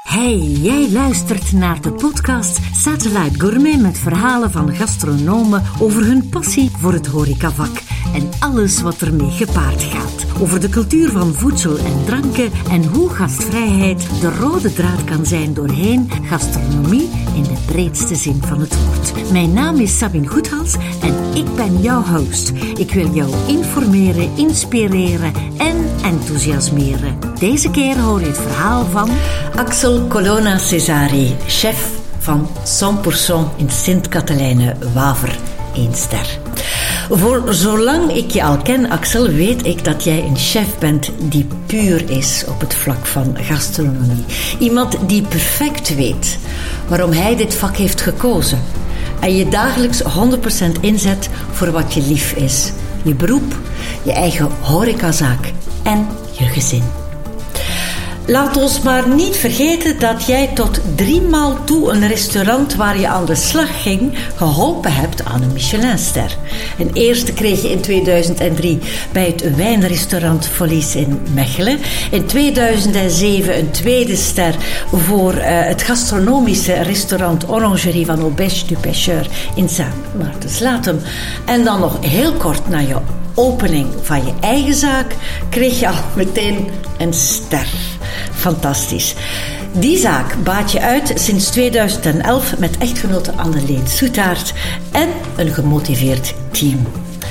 Hey, jij luistert naar de podcast Satellite Gourmet met verhalen van gastronomen over hun passie voor het horecavak en alles wat ermee gepaard gaat. Over de cultuur van voedsel en dranken en hoe gastvrijheid de rode draad kan zijn doorheen gastronomie in de breedste zin van het woord. Mijn naam is Sabine Goethals en ik ben jouw host. Ik wil jou informeren, inspireren en enthousiasmeren. Deze keer hoor je het verhaal van Axel Colonna Cesari, chef van 100% in Sint-Katelijne-Waver, 1 ster. Voor zolang ik je al ken, Axel, weet ik dat jij een chef bent die puur is op het vlak van gastronomie. Iemand die perfect weet waarom hij dit vak heeft gekozen. En je dagelijks 100% inzet voor wat je lief is. Je beroep, je eigen horecazaak en je gezin. Laat ons maar niet vergeten dat jij tot 3 maal toe een restaurant waar je aan de slag ging geholpen hebt aan een Michelinster. Een eerste kreeg je in 2003 bij het wijnrestaurant Folies in Mechelen. In 2007 een tweede ster voor het gastronomische restaurant Orangerie van Auberge du Pêcheur in Sint-Maartens-Latem. En dan nog heel kort na je opening van je eigen zaak kreeg je al meteen een ster. Fantastisch. Die zaak baat je uit sinds 2011 met echtgenote Anneleen Soetaert en een gemotiveerd team.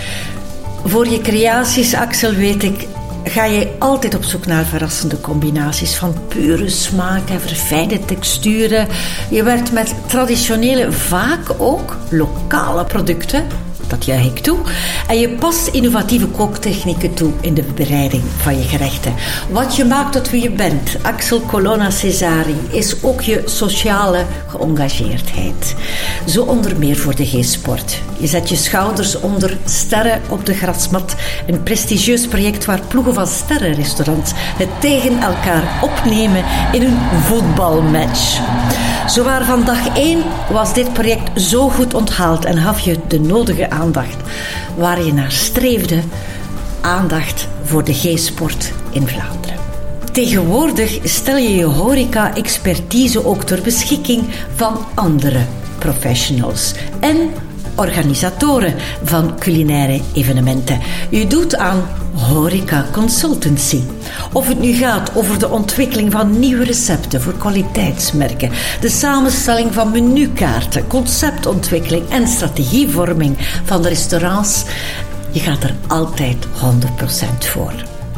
Voor je creaties, Axel, weet ik, ga je altijd op zoek naar verrassende combinaties van pure smaak en verfijnde texturen. Je werkt met traditionele, vaak ook lokale producten. Dat juich ik toe. En je past innovatieve kooktechnieken toe in de bereiding van je gerechten. Wat je maakt tot wie je bent, Axel Colonna Cesari, is ook je sociale geëngageerdheid. Zo onder meer voor de G-sport. Je zet je schouders onder Sterren op de grasmat. Een prestigieus project waar ploegen van sterrenrestaurants het tegen elkaar opnemen in een voetbalmatch. Zowaar van dag 1 was dit project zo goed onthaald en gaf je de nodige aandacht waar je naar streefde. Aandacht voor de G-sport in Vlaanderen. Tegenwoordig stel je je horeca-expertise ook ter beschikking van andere professionals en organisatoren van culinaire evenementen. Je doet aan horeca consultancy. Of het nu gaat over de ontwikkeling van nieuwe recepten voor kwaliteitsmerken, de samenstelling van menukaarten, conceptontwikkeling en strategievorming van de restaurants. Je gaat er altijd 100% voor.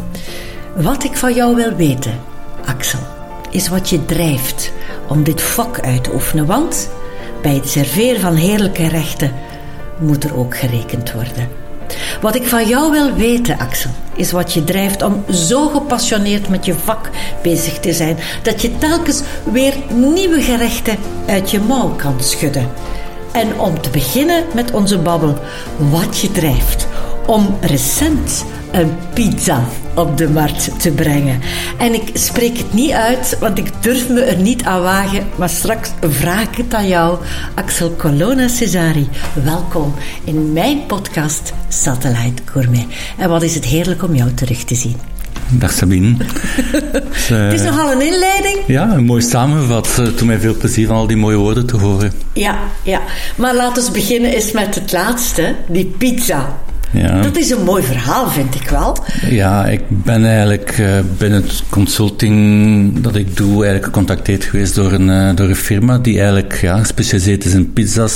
Wat ik van jou wil weten, Axel, is wat je drijft om dit vak uit te oefenen, want bij het serveren van heerlijke gerechten moet er ook gerekend worden. Wat ik van jou wil weten, Axel, is wat je drijft om zo gepassioneerd met je vak bezig te zijn, dat je telkens weer nieuwe gerechten uit je mouw kan schudden. En om te beginnen met onze babbel, wat je drijft om recent een pizza op de markt te brengen. En ik spreek het niet uit, want ik durf me er niet aan wagen, maar straks vraag ik het aan jou, Axel Colonna Cesari. Welkom in mijn podcast Satellite Gourmet. En wat is het heerlijk om jou terug te zien. Dag Sabine. Het is nogal een inleiding. Ja, mooi samengevat. Het doet mij veel plezier van al die mooie woorden te horen. Ja. Maar laten we beginnen eens met het laatste, die pizza. Ja. Dat is een mooi verhaal, vind ik wel. Ja, ik ben eigenlijk binnen het consulting dat ik doe eigenlijk gecontacteerd geweest door een firma die eigenlijk gespecialiseerd is in pizza's.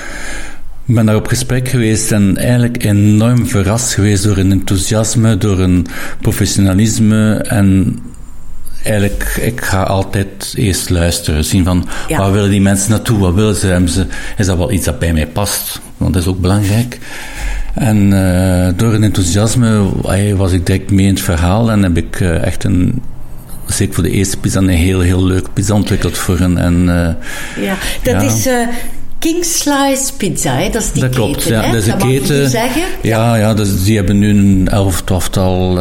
Ik ben daar op gesprek geweest en eigenlijk enorm verrast geweest door een enthousiasme, door een professionalisme en eigenlijk, ik ga altijd eerst luisteren, zien van waar willen die mensen naartoe, wat willen ze, is dat wel iets dat bij mij past, want dat is ook belangrijk. En door een enthousiasme was ik direct mee in het verhaal en heb ik echt zeker voor de eerste pizza, een heel, heel leuk pizza ontwikkeld voor hen. Dat is King Slice Pizza, hè? Dat is die keten. Klopt, ja, hè? Dat is een keten. Mag je zeggen? Ja, dus die hebben nu een 11-12-tal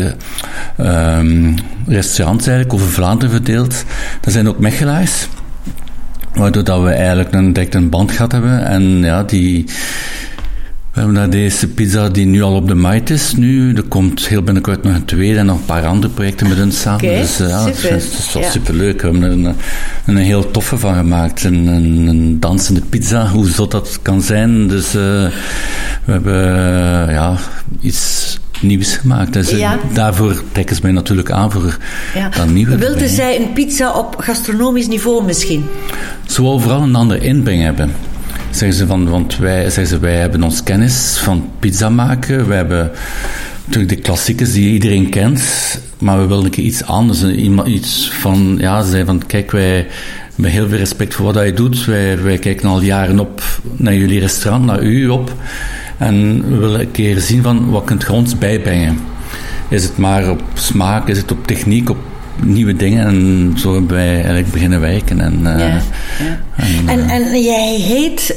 restaurants eigenlijk over Vlaanderen verdeeld. Dat zijn ook Mechelaars, waardoor dat we eigenlijk direct een band gehad hebben. En ja, We hebben daar deze pizza die nu al op de markt is. Er komt heel binnenkort nog een tweede en nog een paar andere projecten met hun samen. Okay, dus het is wel superleuk. We hebben er een heel toffe van gemaakt. Een dansende pizza, hoe zot dat kan zijn. Dus we hebben iets nieuws gemaakt. Dus daarvoor trekken ze mij natuurlijk aan voor dat nieuwe. Wilden zij een pizza op gastronomisch niveau misschien? Ze wou vooral een andere inbreng hebben. Zeggen ze, wij hebben ons kennis van pizza maken. We hebben natuurlijk de klassiekers die iedereen kent. Maar we wilden een keer iets anders. Iets van, ze zei van, kijk, wij hebben heel veel respect voor wat je doet. Wij kijken al jaren op naar jullie restaurant, naar u op. En we willen een keer zien van, wat kunt je ons bijbrengen? Is het maar op smaak, is het op techniek, op nieuwe dingen? En zo hebben wij eigenlijk beginnen werken. En jij heet,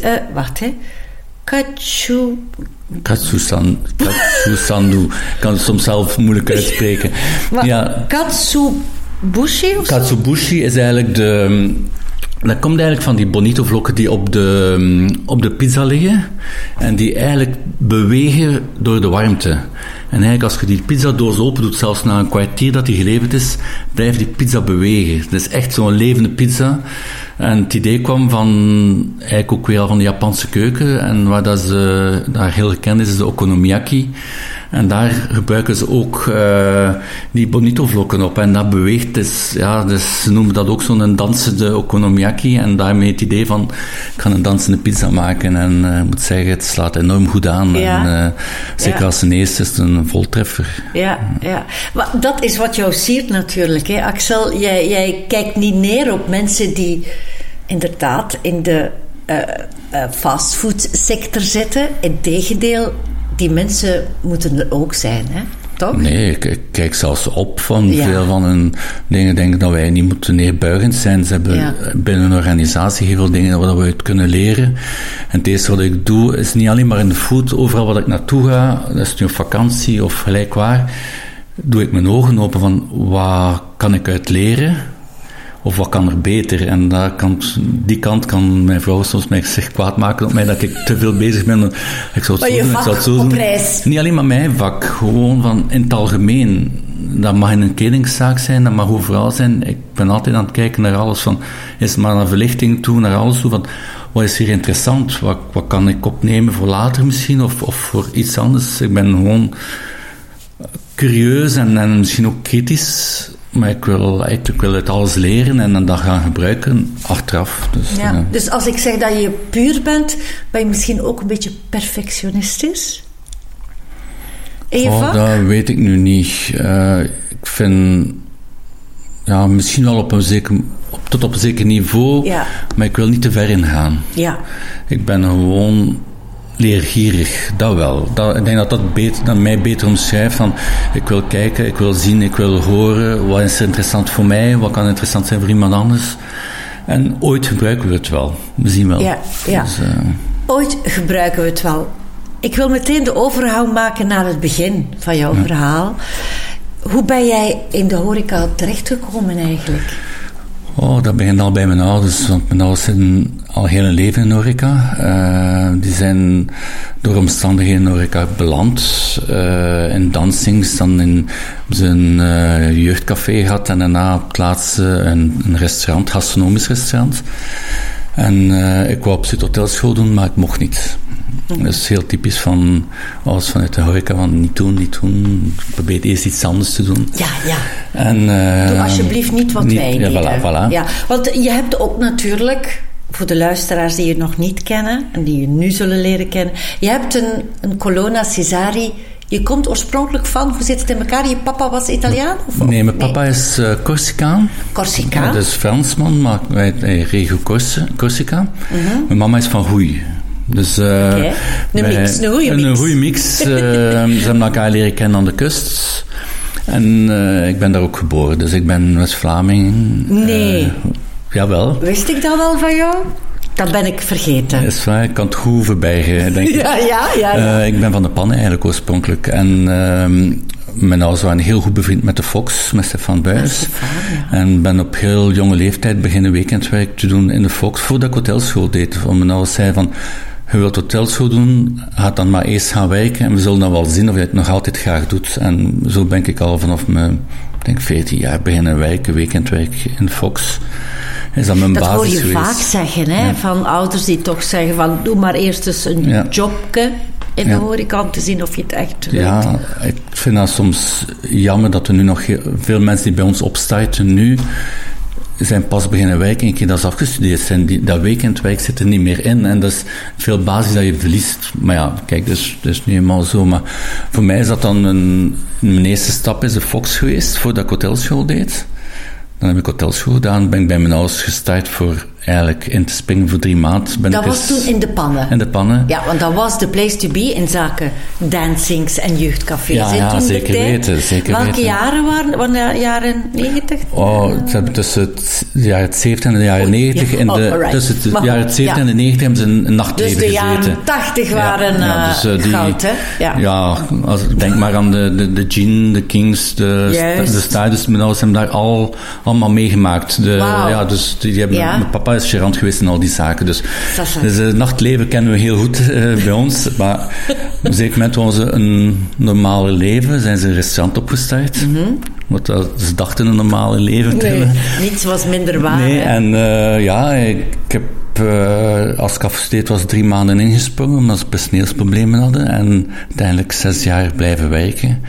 Katsusandu. Ik kan het soms zelf moeilijk uitspreken. Katsubushi of zo? Katsubushi is eigenlijk dat komt eigenlijk van die bonito-vlokken die op de pizza liggen en die eigenlijk bewegen door de warmte. En eigenlijk als je die pizzadoos open doet, zelfs na een kwartier dat die geleverd is, blijft die pizza bewegen. Het is echt zo'n levende pizza. En het idee kwam van, eigenlijk ook weer al van de Japanse keuken. En waar dat ze daar heel gekend is de okonomiyaki. En daar gebruiken ze ook die bonito-vlokken op. En dat beweegt, dus ze noemen dat ook zo'n dansende okonomiyaki. En daarmee het idee van, ik ga een dansende pizza maken. En ik moet zeggen, het slaat enorm goed aan. Ja. En zeker als een eerste is het een voltreffer. Ja. Maar dat is wat jou siert natuurlijk, hè, Axel. Jij kijkt niet neer op mensen die inderdaad in de fastfoodsector zitten. Integendeel, die mensen moeten er ook zijn, hè? Toch? Nee, ik kijk zelfs op van veel van hun dingen. Denk dat wij niet moeten neerbuigend zijn. Ze hebben binnen een organisatie heel veel dingen waar we uit kunnen leren. En het eerste wat ik doe, is niet alleen maar in de food. Overal wat ik naartoe ga, dat is nu op vakantie of gelijk waar, doe ik mijn ogen open van, wat kan ik uit leren? Of wat kan er beter? En die kant kan mijn vrouw soms mij zich kwaad maken op mij dat ik te veel bezig ben. Ik zou het zo doen. Niet alleen maar mijn vak, gewoon van in het algemeen. Dat mag in een kledingzaak zijn, dat mag overal zijn. Ik ben altijd aan het kijken naar alles van, is het maar naar verlichting toe, naar alles toe, van, wat is hier interessant? Wat kan ik opnemen voor later misschien, of voor iets anders? Ik ben gewoon curieus en misschien ook kritisch. Maar ik wil uit alles leren en dat gaan gebruiken achteraf. Dus als ik zeg dat je puur bent, ben je misschien ook een beetje perfectionistisch? In je vak? Dat weet ik nu niet. Ik vind, misschien wel tot op een zeker niveau, maar ik wil niet te ver ingaan. Ja. Ik ben gewoon leergierig, dat wel. Ik denk dat mij beter omschrijft van, ik wil kijken, ik wil zien, ik wil horen, wat is interessant voor mij, wat kan interessant zijn voor iemand anders. En ooit gebruiken we het wel. We zien wel. Ja. Dus, ooit gebruiken we het wel. Ik wil meteen de overgang maken naar het begin van jouw verhaal. Hoe ben jij in de horeca terechtgekomen eigenlijk? Dat begint al bij mijn ouders, want mijn ouders zitten al heel hun leven in horeca. Die zijn door omstandigheden in horeca beland. In Dansings, dan hebben ze een jeugdcafé gehad en daarna op het laatste een restaurant, gastronomisch restaurant. En ik wou op zit hotelschool doen, maar ik mocht niet. Dat is heel typisch van alles vanuit de horeca, van niet doen. Probeer eerst iets anders te doen. Ja. En, doe alsjeblieft niet wat wij deden. Voilà. Ja, want je hebt ook natuurlijk, voor de luisteraars die je nog niet kennen en die je nu zullen leren kennen, je hebt een Colonna Cesari. Je komt oorspronkelijk van, hoe zit het in elkaar? Je papa was Italiaan? Nee, mijn papa is Corsicaan. Corsicaan? Dat is Fransman, maar regio Corsica. Mm-hmm. Mijn mama is van Goei. Dus, een goede mix. Ze hebben elkaar leren kennen aan de kust. En ik ben daar ook geboren, dus ik ben West-Vlaming. Nee. Jawel. Wist ik dat al van jou? Dat ben ik vergeten. Dat is waar, ik kan het goed verbergen, denk ik. Ja. Ik ben van de Pannen eigenlijk oorspronkelijk. En mijn ouders waren heel goed bevriend met de Fox, met Stefan Buijs. En ben op heel jonge leeftijd beginnen weekendwerk te doen in de Fox, voordat ik hotelschool deed. Want mijn ouders zeiden van, je wilt hotelschool doen, ga dan maar eerst gaan werken en we zullen dan wel zien of je het nog altijd graag doet. En zo ben ik al vanaf mijn, ik denk 14 jaar beginnen werken, weekendwerk in Fox. Is dat mijn basis geweest. Dat hoor je vaak zeggen, hè? Ja. Van ouders die toch zeggen van, doe maar eerst eens een jobje in de horeca om te zien of je het echt wilt. Ja, ik vind dat soms jammer dat er nu nog veel mensen die bij ons opstarten nu zijn pas beginnen werken een keer dat ze afgestudeerd zijn. Dat weekendwerk zit er niet meer in en dat is veel basis dat je verliest. Maar ja, kijk, dat is nu eenmaal zo. Maar voor mij is dat dan mijn eerste stap is de Fox geweest, voordat ik hotelschool deed. Dan heb ik hotelschool gedaan, ben ik bij mijn ouders gestart voor eigenlijk in te springen voor 3 maanden. Dat was toen in de Pannen? In de Pannen. Ja, want dat was de place to be in zaken dancings en jeugdcafés. Ja, zeker weten. Welke jaren waren de jaren 90? Ze hebben tussen de jaren 70 en de jaren 90. Tussen de jaren 70 en de 90 hebben ze een nachtleven gezeten. Dus de jaren 80 waren goud, hè? Ja, denk maar aan de Gin, de Kings, de Stardust. Mijn ouders hebben daar allemaal meegemaakt. Dus die hebben... Mijn papa is gerant geweest in al die zaken. Dus het nachtleven kennen we heel goed bij ons. Maar op een zeker moment hadden ze een normale leven. Zijn ze een restaurant opgestart. Mm-hmm. Want ze dachten een normale leven te hebben. Niets was minder waar. Nee, en ik heb... als ik afgestudeerd was 3 maanden ingesprongen, omdat ze personeelsproblemen hadden. En uiteindelijk 6 jaar blijven werken.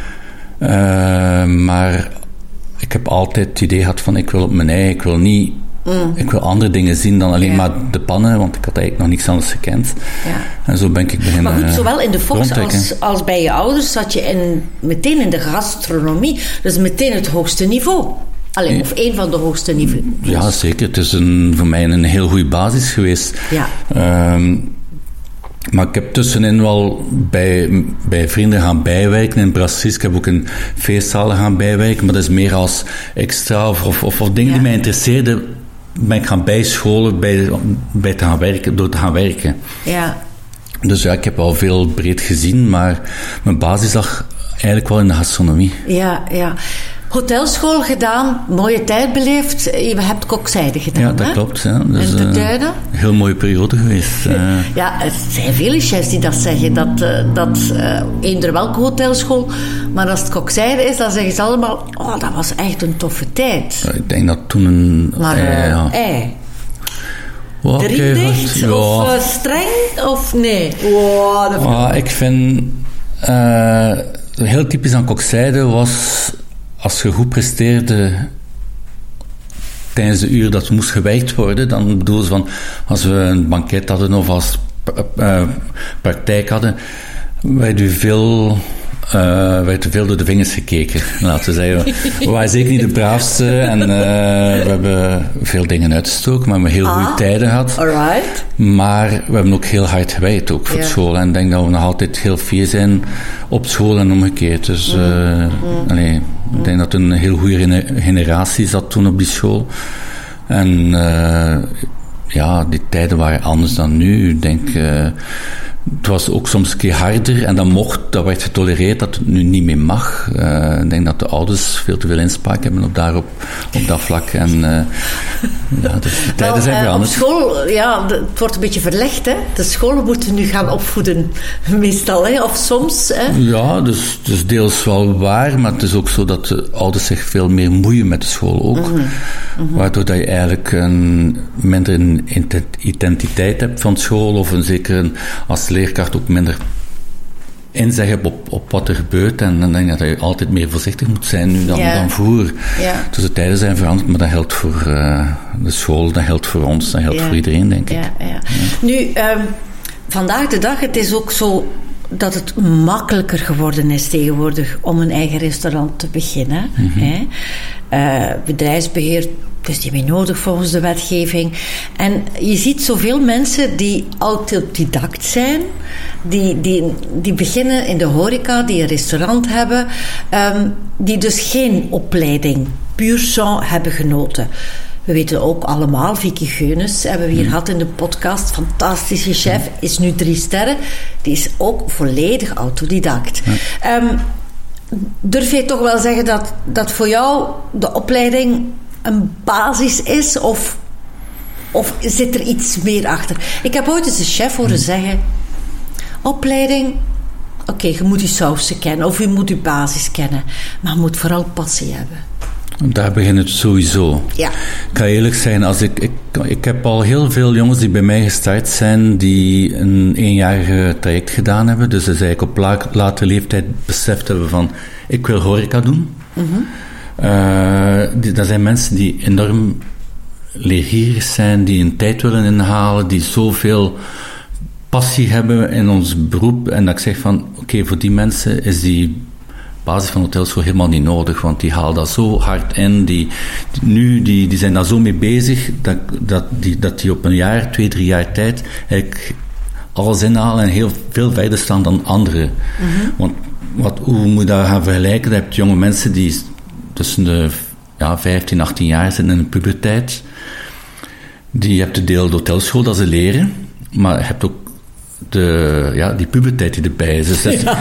Maar ik heb altijd het idee gehad van ik wil op mijn eigen, ik wil andere dingen zien dan alleen maar de pannen, want ik had eigenlijk nog niks anders gekend. Ja. En zo ben ik beginnen. Maar goed, zowel in de Fox als bij je ouders zat je meteen in de gastronomie. Dus meteen het hoogste niveau. Of één van de hoogste niveaus. Ja, zeker. Het is voor mij een heel goede basis geweest. Ja. Maar ik heb tussenin wel bij vrienden gaan bijwerken. In Brasseries, ik heb ook in feestzalen gaan bijwerken. Maar dat is meer als extra of dingen die mij interesseerden, ben ik gaan bijscholen bij te gaan werken, door te gaan werken. Ja. Dus ja, ik heb wel veel breed gezien, maar mijn basis lag eigenlijk wel in de gastronomie. Ja. Hotelschool gedaan, mooie tijd beleefd. Je hebt kokzijde gedaan, ja, dat klopt. Ja. Dus, en de tijden? Een heel mooie periode geweest. Ja, er zijn vele chefs die dat zeggen. Dat eender welke hotelschool. Maar als het kokzijde is, dan zeggen ze allemaal... Oh, dat was echt een toffe tijd. Ja, ik denk dat toen een... Maar drie dicht? Of streng? Of nee? Ik vind... heel typisch aan kokzijde was... Als je goed presteerde tijdens de uur dat moest gewerkt worden, dan bedoel ze van, als we een banket hadden of als praktijk hadden, werd er veel door de vingers gekeken, laten we zeggen. We waren zeker niet de braafste en we hebben veel dingen uitgestoken, maar we hebben heel goede tijden gehad. Alright. Maar we hebben ook heel hard gewerkt, ook voor school. En ik denk dat we nog altijd heel fier zijn op school en omgekeerd. Dus ik denk dat een heel goede generatie zat toen op die school. En die tijden waren anders dan nu. Ik denk... het was ook soms een keer harder en dat werd getolereerd dat het nu niet meer mag. Ik denk dat de ouders veel te veel inspraak hebben op dat vlak. En de tijden zijn veranderd. Op school, het wordt een beetje verlegd, hè. De scholen moeten nu gaan opvoeden, meestal, hè. Of soms, hè. Ja, dus het is deels wel waar, maar het is ook zo dat de ouders zich veel meer moeien met de school ook. Mm-hmm. Waardoor dat je eigenlijk minder een identiteit hebt van school, of als leerkracht ook minder inzicht hebt op wat er gebeurt. En dan denk ik dat je altijd meer voorzichtig moet zijn nu dan vroeger. Ja. Dus de tijden zijn veranderd, maar dat geldt voor de school, dat geldt voor ons, dat geldt voor iedereen, denk ik. Ja. Nu, vandaag de dag, het is ook zo dat het makkelijker geworden is tegenwoordig om een eigen restaurant te beginnen. Mm-hmm. Bedrijfsbeheer, dus die hebben nodig volgens de wetgeving. En je ziet zoveel mensen die autodidact zijn, die beginnen in de horeca, die een restaurant hebben, die dus geen opleiding puur sang hebben genoten. We weten ook allemaal, Vicky Geunis hebben we hier gehad in de podcast. Fantastische chef, is nu 3 sterren. Die is ook volledig autodidact. Ja. Durf je toch wel zeggen dat voor jou de opleiding een basis is? Of Of zit er iets meer achter? Ik heb ooit eens een chef horen zeggen... Opleiding... Oké, je moet je sausen kennen. Of je moet je basis kennen. Maar je moet vooral passie hebben. Daar begint het sowieso. Ja. Ik ga eerlijk zijn, ik heb al heel veel jongens die bij mij gestart zijn, die een 1-jarige traject gedaan hebben. Dus ze eigenlijk op latere leeftijd beseft hebben van, ik wil horeca doen. Mm-hmm. Dat zijn mensen die enorm leergierig zijn, die een tijd willen inhalen, die zoveel passie hebben in ons beroep. En dat ik zeg van, oké, voor die mensen is die basis van hotelschool helemaal niet nodig, want die halen dat zo hard in, die zijn daar zo mee bezig, dat die op een jaar, 2-3 jaar tijd eigenlijk alles inhalen en heel veel verder staan dan anderen. Mm-hmm. Want hoe moet je dat gaan vergelijken? Dan heb je jonge mensen die tussen de 15, 18 jaar zitten in de puberteit. Die hebt de deel de hotelschool dat ze leren, maar je hebt ook die puberteit die erbij is. Dus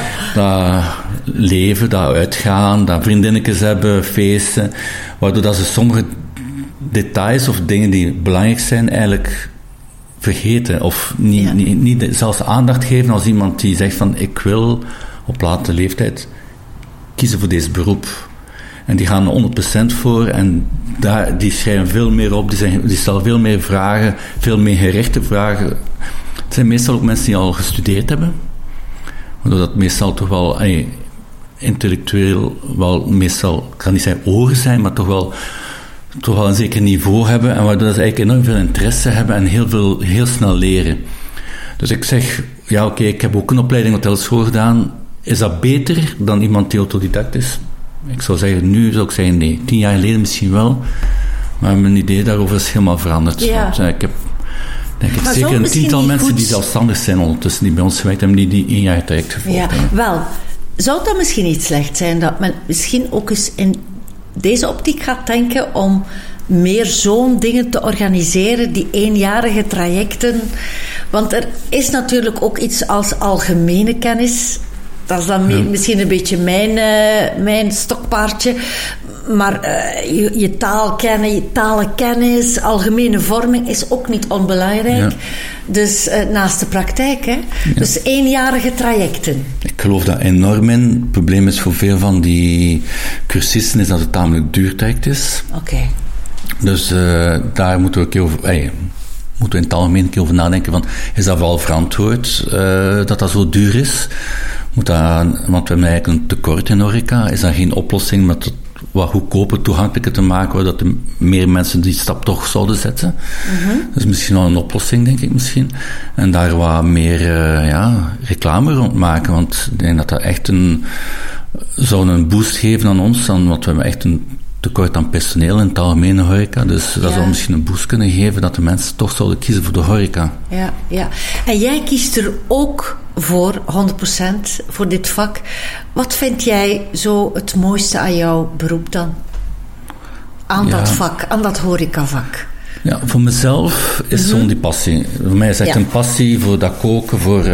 dat leven, dat uitgaan, dat vriendinnetjes hebben, feesten, waardoor dat ze sommige details of dingen die belangrijk zijn eigenlijk vergeten of niet zelfs aandacht geven als iemand die zegt van ik wil op latere leeftijd kiezen voor deze beroep. En die gaan 100% voor en die schrijven veel meer op, die stellen veel meer vragen, veel meer gerichte vragen. Het zijn meestal ook mensen die al gestudeerd hebben, waardoor dat meestal toch wel intellectueel wel meestal, ik kan niet zeggen ogen zijn, maar toch wel een zeker niveau hebben en waardoor ze eigenlijk enorm veel interesse hebben en heel snel leren. Dus ik zeg, ik heb ook een opleiding hotelschool gedaan. Is dat beter dan iemand die autodidact is? Ik zou zeggen, nu zou ik zeggen nee. 10 jaar geleden misschien wel, maar mijn idee daarover is helemaal veranderd. Ja. Dus, ik heb zeker een 10-tal mensen die zelfstandig zijn ondertussen, die bij ons gewerkt hebben, die 1 jaar traject gevolgd hebben. Wel, zou dat misschien niet slecht zijn dat men misschien ook eens in deze optiek gaat denken om meer zo'n dingen te organiseren, die 1-jarige trajecten? Want er is natuurlijk ook iets als algemene kennis. Dat is dan misschien een beetje mijn stokpaardje. Maar je taal kennen, je talenkennis, algemene vorming is ook niet onbelangrijk. Ja. Dus naast de praktijk, hè. Ja. Dus 1-jarige trajecten. Ik geloof daar enorm in. Het probleem is voor veel van die cursisten is dat het tamelijk duur traject is. Oké. Dus daar moeten we een keer over... moeten we in het algemeen een keer over nadenken van, is dat wel verantwoord dat zo duur is? Want we hebben eigenlijk een tekort in horeca. Is dat geen oplossing met het wat goedkoper, toegankelijker te maken, waardoor er meer mensen die stap toch zouden zetten? Mm-hmm. Dat is misschien wel een oplossing, denk ik misschien. En daar wat meer reclame rond maken, want ik denk dat echt zou een boost geven aan ons, want we hebben echt een tekort aan personeel in het algemene horeca. Dus dat zou misschien een boost kunnen geven dat de mensen toch zouden kiezen voor de horeca. Ja. En jij kiest er ook voor 100% voor dit vak. Wat vind jij zo het mooiste aan jouw beroep dan? Aan dat vak, aan dat horecavak? Ja, voor mezelf is zo'n die passie. Voor mij is het echt een passie voor dat koken, voor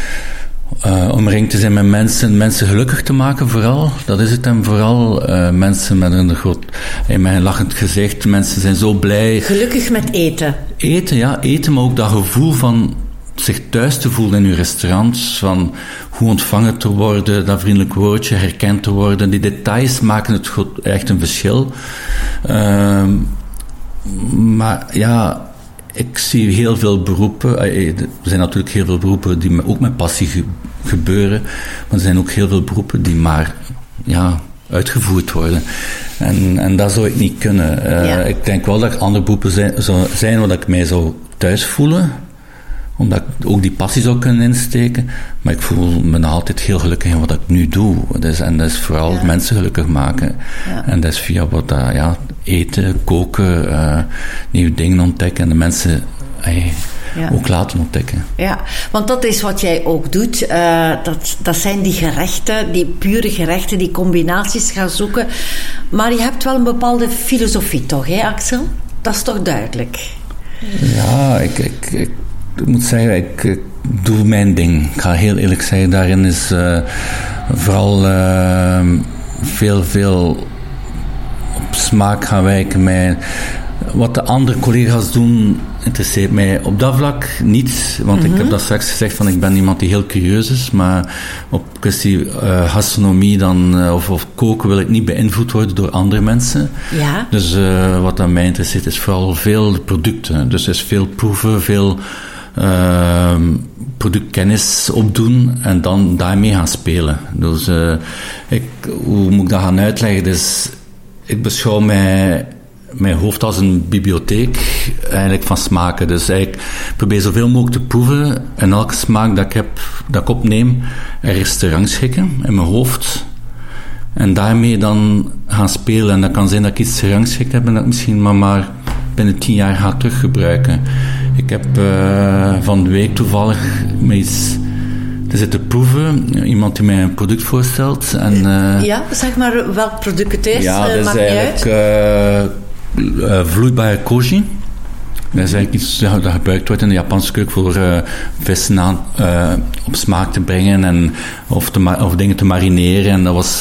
omringd te zijn met mensen gelukkig te maken vooral. Dat is het en vooral mensen met met een lachend gezicht. Mensen zijn zo blij. Gelukkig met eten. Eten, maar ook dat gevoel van zich thuis te voelen in uw restaurant, van hoe ontvangen te worden, dat vriendelijk woordje, herkend te worden. Die details maken het echt een verschil. Maar ik zie heel veel beroepen. Er zijn natuurlijk heel veel beroepen die ook met passie gebeuren, maar er zijn ook heel veel beroepen die maar uitgevoerd worden. En dat zou ik niet kunnen. Ik denk wel dat er andere beroepen zijn waar ik mij zou thuis voelen, omdat ik ook die passie zou kunnen insteken, maar ik voel me nog altijd heel gelukkig in wat ik nu doe. En dat is vooral mensen gelukkig maken. Ja. En dat is via wat eten, koken, nieuwe dingen ontdekken en de mensen ook laten ontdekken. Ja, want dat is wat jij ook doet. Dat zijn die gerechten, die pure gerechten, die combinaties gaan zoeken. Maar je hebt wel een bepaalde filosofie toch, hè Axel? Dat is toch duidelijk? Ja, ik moet zeggen, ik doe mijn ding. Ik ga heel eerlijk zeggen, daarin is vooral veel op smaak gaan wijken. Wat de andere collega's doen, interesseert mij op dat vlak niet. Want ik heb dat straks gezegd, van ik ben iemand die heel curieus is. Maar op kwestie gastronomie dan, of koken wil ik niet beïnvloed worden door andere mensen. Ja. Dus wat aan mij interesseert is vooral veel producten. Dus is veel proeven, veel productkennis opdoen en dan daarmee gaan spelen. Dus hoe moet ik dat gaan uitleggen? Dus ik beschouw mijn hoofd als een bibliotheek eigenlijk van smaken. Dus eigenlijk probeer zoveel mogelijk te proeven en elke smaak dat ik opneem ergens te rangschikken in mijn hoofd. En daarmee dan gaan spelen. En dat kan zijn dat ik iets gerangschikt heb en dat ik misschien maar binnen 10 jaar ga teruggebruiken. Ik heb van de week toevallig met iets te zitten proeven. Iemand die mij een product voorstelt. En, ja, zeg maar welk product het is. Ja, dat is eigenlijk vloeibare koji. Dat is eigenlijk iets dat gebruikt wordt in de Japanse keuken voor vissen op smaak te brengen of dingen te marineren. En dat was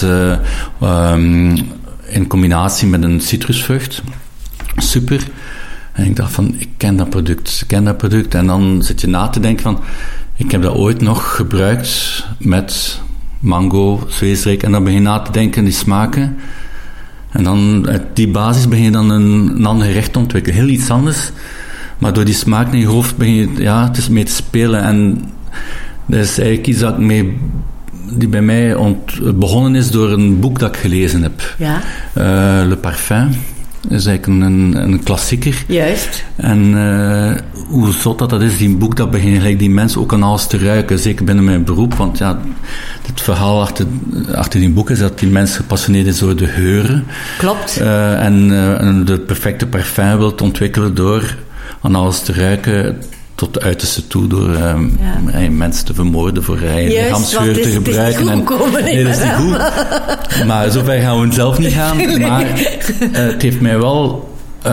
in combinatie met een citrusvrucht. Super. En ik dacht van, ik ken dat product. En dan zit je na te denken van, ik heb dat ooit nog gebruikt met mango, zweesdrijk. En dan begin je na te denken, die smaken. En dan uit die basis begin je dan een ander gerecht te ontwikkelen. Heel iets anders. Maar door die smaak in je hoofd begin je het is mee te spelen. En dat is eigenlijk iets die bij mij begonnen is door een boek dat ik gelezen heb. Ja. Le Parfum. Dat is eigenlijk een klassieker. Juist. En hoe zot dat is, die boek, dat begint gelijk die mensen ook aan alles te ruiken. Zeker binnen mijn beroep, want ja, het verhaal achter die boek is dat die mensen gepassioneerd is door de geuren. Klopt. En de perfecte parfum wilt ontwikkelen door aan alles te ruiken tot de uiterste toe, door mensen te vermoorden voor lichaamsgeur te gebruiken. Nee, dat is niet goed. Maar zover gaan we zelf niet gaan. Nee. Maar het heeft mij wel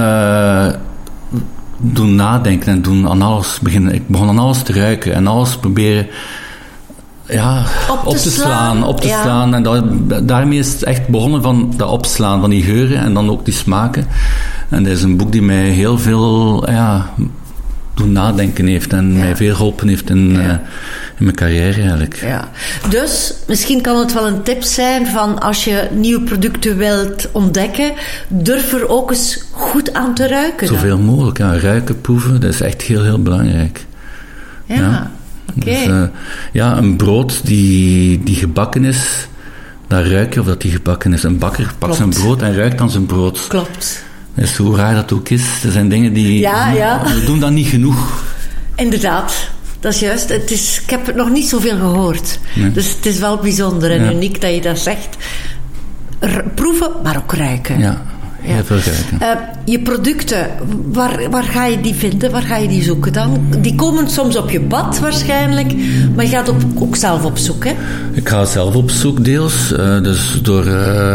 doen nadenken en doen aan alles beginnen. Ik begon aan alles te ruiken en alles proberen op te slaan. En daarmee is het echt begonnen van dat opslaan van die geuren en dan ook die smaken. En dat is een boek die mij heel veel doen nadenken heeft en mij veel geholpen heeft in mijn carrière eigenlijk. Ja. Dus misschien kan het wel een tip zijn van als je nieuwe producten wilt ontdekken, durf er ook eens goed aan te ruiken. Zoveel mogelijk, ruiken, proeven, dat is echt heel, heel belangrijk. Ja. Oké. Dus, een brood die gebakken is, dan ruik je of dat die gebakken is. Een bakker pakt zijn brood en ruikt aan zijn brood. Klopt. Dus hoe raar dat ook is, er zijn dingen die... We doen dat niet genoeg. Inderdaad, dat is juist. Ik heb het nog niet zoveel gehoord. Nee. Dus het is wel bijzonder en uniek dat je dat zegt. Proeven, maar ook ruiken. Ja, heel veel ruiken. Je producten, waar ga je die vinden? Waar ga je die zoeken dan? Die komen soms op je pad waarschijnlijk, maar je gaat ook zelf op zoek, hè? Ik ga zelf op zoek deels, dus door...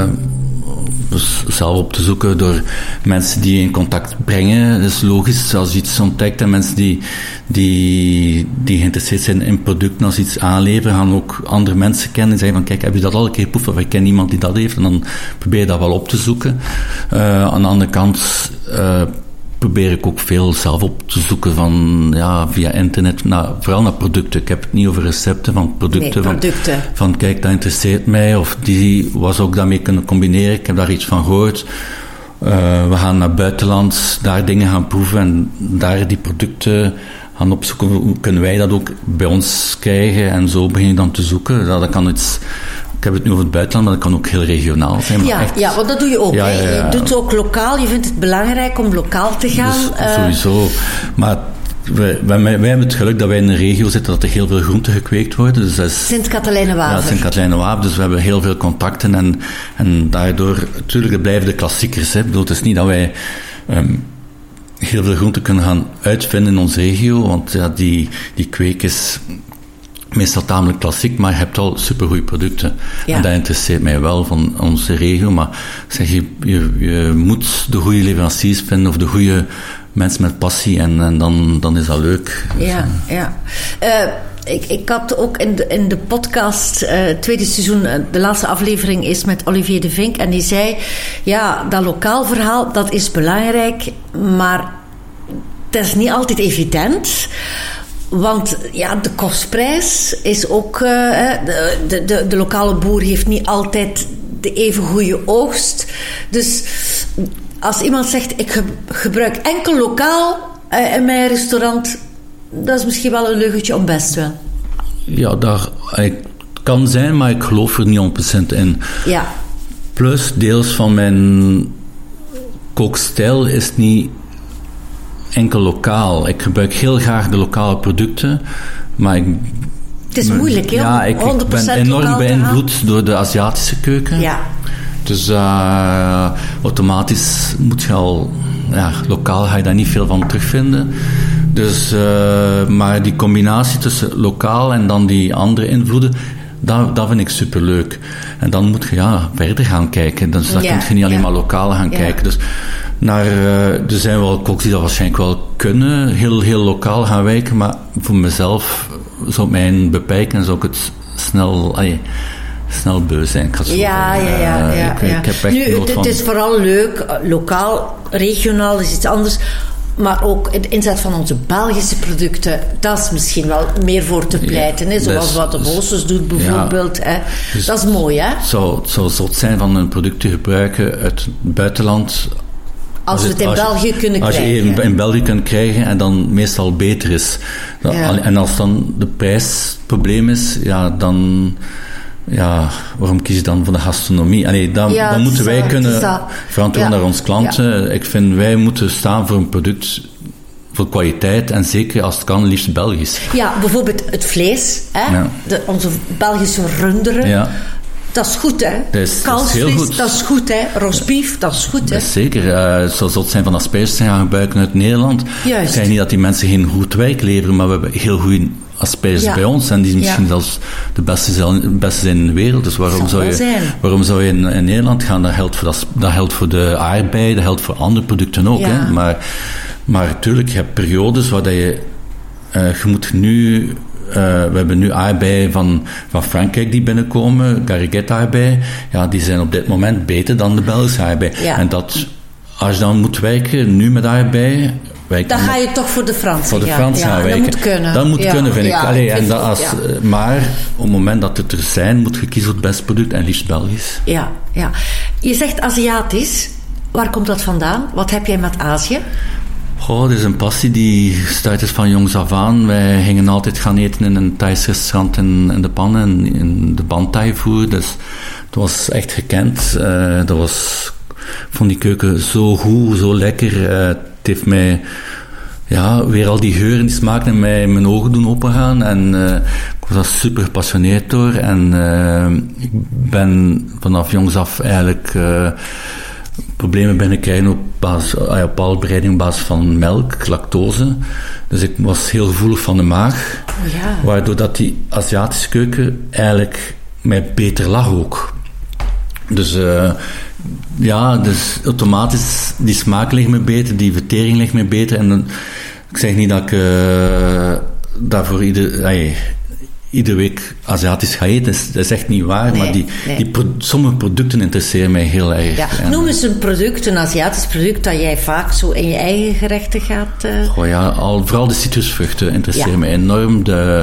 zelf op te zoeken door mensen die je in contact brengen. Dat is logisch, als je iets ontdekt en mensen die geïnteresseerd zijn in producten, als iets aanleveren, gaan ook andere mensen kennen en zeggen van kijk, heb je dat al een keer geproefd of ik ken iemand die dat heeft en dan probeer je dat wel op te zoeken. Aan de andere kant probeer ik ook veel zelf op te zoeken via internet, vooral naar producten. Ik heb het niet over recepten van producten. Nee, producten. Van kijk, dat interesseert mij, of die was ook daarmee kunnen combineren. Ik heb daar iets van gehoord. We gaan naar buitenland, daar dingen gaan proeven en daar die producten gaan opzoeken. Hoe kunnen wij dat ook bij ons krijgen? En zo begin je dan te zoeken. Dat kan iets... Ik heb het nu over het buitenland, maar dat kan ook heel regionaal zijn. Maar want dat doe je ook. Je doet het ook lokaal. Je vindt het belangrijk om lokaal te gaan. Dus, sowieso. Maar wij hebben het geluk dat wij in een regio zitten dat er heel veel groenten gekweekt worden. Dus dat is Sint-Katelijne-Waver. Ja, Sint-Katelijne-Waver. Dus we hebben heel veel contacten en daardoor... Natuurlijk, blijven de klassiekers. Hè. Ik bedoel, het is niet dat wij... heel veel groenten kunnen gaan uitvinden in onze regio, want die kweek is meestal tamelijk klassiek, maar je hebt al supergoeie producten. Ja. En dat interesseert mij wel van onze regio, maar zeg je moet de goede leveranciers vinden of de goede mensen met passie en dan is dat leuk. Ja, ja. ik had ook in de podcast, het tweede seizoen, de laatste aflevering is met Olivier de Vink. En die zei, ja, dat lokaal verhaal, dat is belangrijk, maar dat is niet altijd evident. Want ja, de kostprijs is ook... de lokale boer heeft niet altijd de even goede oogst. Dus als iemand zegt, ik gebruik enkel lokaal in mijn restaurant, dat is misschien wel een leugentje om best wel. Ja, dat kan zijn, maar ik geloof er niet 100% in. Ja. Plus, deels van mijn kookstijl is niet enkel lokaal. Ik gebruik heel graag de lokale producten, maar het is moeilijk, hè? Ja, ik ben enorm beïnvloed door de Aziatische keuken. Ja. Dus automatisch moet je al... Ja, lokaal ga je daar niet veel van terugvinden. Dus, maar die combinatie tussen lokaal en dan die andere invloeden, dat vind ik superleuk. En dan moet je verder gaan kijken. Dus dan kun je niet alleen maar lokaal gaan kijken. Dus er zijn wel koks die dat waarschijnlijk wel kunnen, heel, heel lokaal gaan wijken, maar voor mezelf zou het mij beperken en zou ik het snel beu zijn. Ik heb echt nu, het is vooral leuk, lokaal, regionaal is iets anders, maar ook het inzet van onze Belgische producten, dat is misschien wel meer voor te pleiten, hè? Zoals wat de Bosses doet bijvoorbeeld. Ja, hè? Dus dat is mooi, hè? Het zou zot zijn van een product te gebruiken uit het buitenland. Als we het in België kunnen krijgen. Als je in België kunt krijgen en dan meestal beter is. En als dan de prijs het probleem is, dan... Ja, waarom kies je dan voor de gastronomie? Dan moeten wij kunnen verantwoorden naar onze klanten. Ja. Ik vind, wij moeten staan voor een product voor kwaliteit en zeker als het kan, liefst Belgisch. Ja, bijvoorbeeld het vlees, hè? Ja. Onze Belgische runderen. Ja. Dat is goed, hè? Dat is heel goed. Dat is goed, hè? Rosbief, dat is goed, hè? Dat is zeker. Het zou zot zijn van asperges te gaan gebruiken uit Nederland. Juist. Ik zeg niet dat die mensen geen goed werk leveren, maar we hebben heel goede asperges bij ons en die misschien zelfs de beste zijn in de wereld. Dus waarom zou je in Nederland gaan? Dat geldt voor de aardbei, dat geldt voor andere producten ook. Ja. Hè? Maar natuurlijk, je hebt periodes waar je moet nu... we hebben nu aardbeien van Frankrijk die binnenkomen, Gariguette aardbei. Ja, die zijn op dit moment beter dan de Belgische aardbei. Ja. En als je dan moet werken, nu met aardbei... Dan ga je toch voor de Fransen. Voor de Fransen gaan werken. Dat moet kunnen. Dat moet kunnen, vind ik. Maar op het moment dat het er zijn, moet je kiezen voor het beste product en liefst Belgisch. Ja. Je zegt Aziatisch. Waar komt dat vandaan? Wat heb jij met Azië? Dat is een passie die start is van jongs af aan. Wij gingen altijd gaan eten in een Thais restaurant in de Pan, in de Bantai-voer. Dus het was echt gekend. Vond die keuken zo goed, zo lekker. Het heeft mij weer al die geuren, die smaken in mijn ogen doen opengaan. En ik was daar super gepassioneerd door. En ik ben vanaf jongs af eigenlijk... problemen binnenkrijgen op bepaalde bereiding op basis van melk, lactose. Dus ik was heel gevoelig van de maag. Ja. Waardoor dat die Aziatische keuken eigenlijk mij beter lag ook. Dus dus automatisch, die smaak ligt me beter, die vertering ligt me beter. En ik zeg niet dat ik daarvoor iedere week Aziatisch ga eten. Dat is echt niet waar, maar sommige producten interesseren mij heel erg. Ja. Noem eens een product, een Aziatisch product, dat jij vaak zo in je eigen gerechten gaat... vooral de citrusvruchten interesseren mij enorm.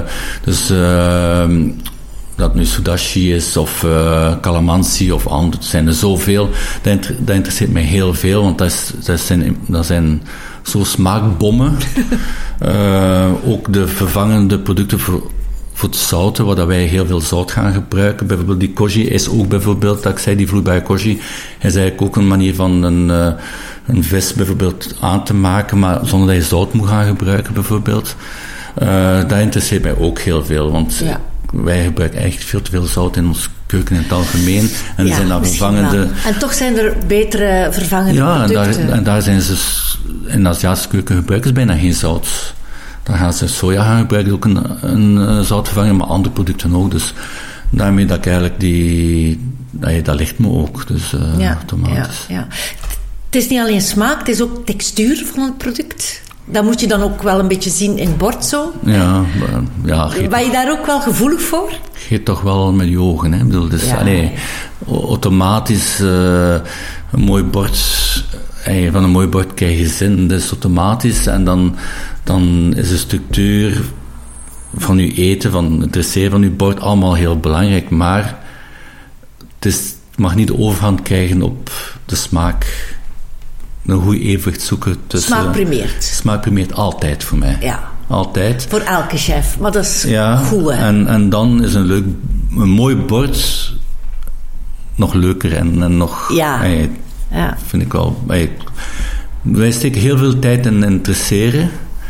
Dat nu sudashi is, of calamansi, of andere, zijn er zoveel. Dat interesseert mij heel veel, want dat zijn zo smaakbommen. Ook de vervangende producten voor het zouten, waar wij heel veel zout gaan gebruiken. Bijvoorbeeld die koji is ook bijvoorbeeld, dat ik zei, die vloeibare koji, is eigenlijk ook een manier van een vis bijvoorbeeld aan te maken, maar zonder dat je zout moet gaan gebruiken bijvoorbeeld. Dat interesseert mij ook heel veel, want wij gebruiken echt veel te veel zout in ons keuken in het algemeen. En er zijn daar vervangende... En toch zijn er betere vervangende producten. En daar zijn ze... In de Aziatische keuken gebruiken ze bijna geen zout. Dan gaan ze soja gaan gebruiken, ook een zoutvervanger, maar andere producten ook. Dus daarmee dat ik eigenlijk dat ligt me ook. Dus automatisch. Ja. Het is niet alleen smaak, het is ook textuur van het product. Dat moet je dan ook wel een beetje zien in het bord zo. Ja. Ben je daar ook wel gevoelig voor? Geet toch wel met je ogen, hè. Ik bedoel, dus, automatisch een mooi bord... van een mooi bord krijg je zin, dat is automatisch. En dan is de structuur van je eten, van het dresseren van je bord, allemaal heel belangrijk. Maar het mag niet de overhand krijgen op de smaak. Een goed evenwicht zoeken tussen... Smaak primeert. Smaak primeert altijd voor mij. Ja. Altijd. Voor elke chef, maar dat is goed, hè? En dan is een mooi bord nog leuker en nog... Ja. Vind ik wel. Wij steken heel veel tijd in dresseren.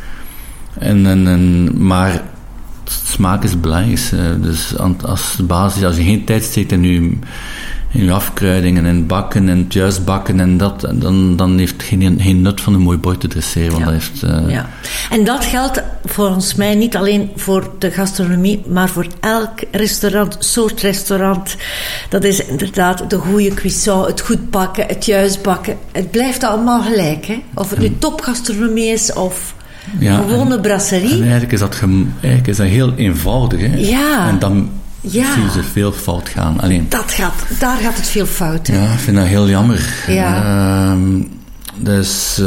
Maar smaak is het belangrijkste. Dus als basis, als je geen tijd steekt in je afkruidingen en bakken en het juist bakken en dat, dan heeft het geen nut van een mooi bord te dresseren. Want dat heeft, En dat geldt volgens mij niet alleen voor de gastronomie, maar voor elk soort restaurant. Dat is inderdaad de goede cuisson, het goed bakken, het juist bakken. Het blijft allemaal gelijk, hè? Of het nu topgastronomie is of gewone brasserie. En eigenlijk is dat heel eenvoudig, hè? Ja. En dan zie je ze veel fout gaan. Alleen, daar gaat het veel fout, hè? Ja, ik vind dat heel jammer. Ja. Dus...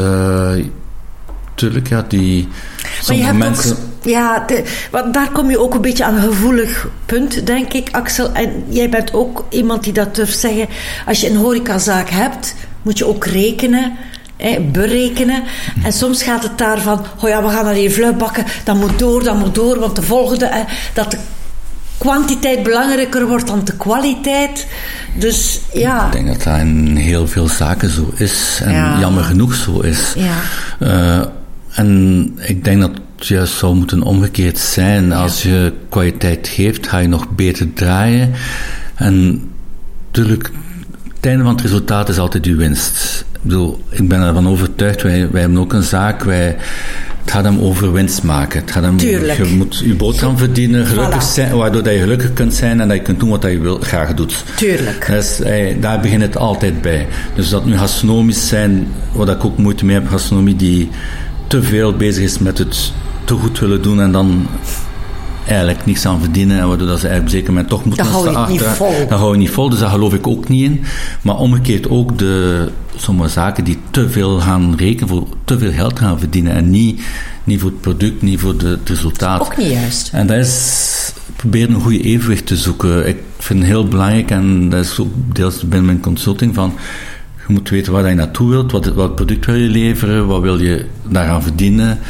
Tuurlijk, die... Maar je hebt mensen... ook... daar kom je ook een beetje aan een gevoelig punt, denk ik, Axel. En jij bent ook iemand die dat durft zeggen. Als je een horecazaak hebt, moet je ook rekenen... berekenen. En soms gaat het daarvan... we gaan alleen vlug bakken. Dat moet door, want de volgende... dat de kwantiteit belangrijker wordt dan de kwaliteit. Dus ja... Ik denk dat dat in heel veel zaken zo is. En jammer genoeg zo is. Ja. En ik denk dat het juist zou moeten omgekeerd zijn. Als je kwaliteit geeft, ga je nog beter draaien. En natuurlijk, het einde van het resultaat is altijd je winst. Ik ben ervan overtuigd, wij hebben ook een zaak, het gaat hem over winst maken. Het gaat hem Tuurlijk. Je moet je boterham verdienen, gelukkig zijn, waardoor dat je gelukkig kunt zijn en dat je kunt doen wat je graag doet. Tuurlijk. Dus, daar begint het altijd bij. Dus dat nu gastronomisch zijn, wat ik ook moeite mee heb, gastronomie die te veel bezig is met het te goed willen doen en dan eigenlijk niks aan verdienen en waardoor dat ze eigenlijk op een zeker moment toch moeten dan hou je niet vol, dus daar geloof ik ook niet in. Maar omgekeerd ook sommige zaken die te veel gaan rekenen, voor te veel geld gaan verdienen en niet voor het product, niet voor het resultaat. Ook niet juist. En dat is proberen een goede evenwicht te zoeken. Ik vind het heel belangrijk en dat is ook deels binnen mijn consulting van je moet weten waar je naartoe wilt, wat product wil je leveren, wat wil je daaraan verdienen.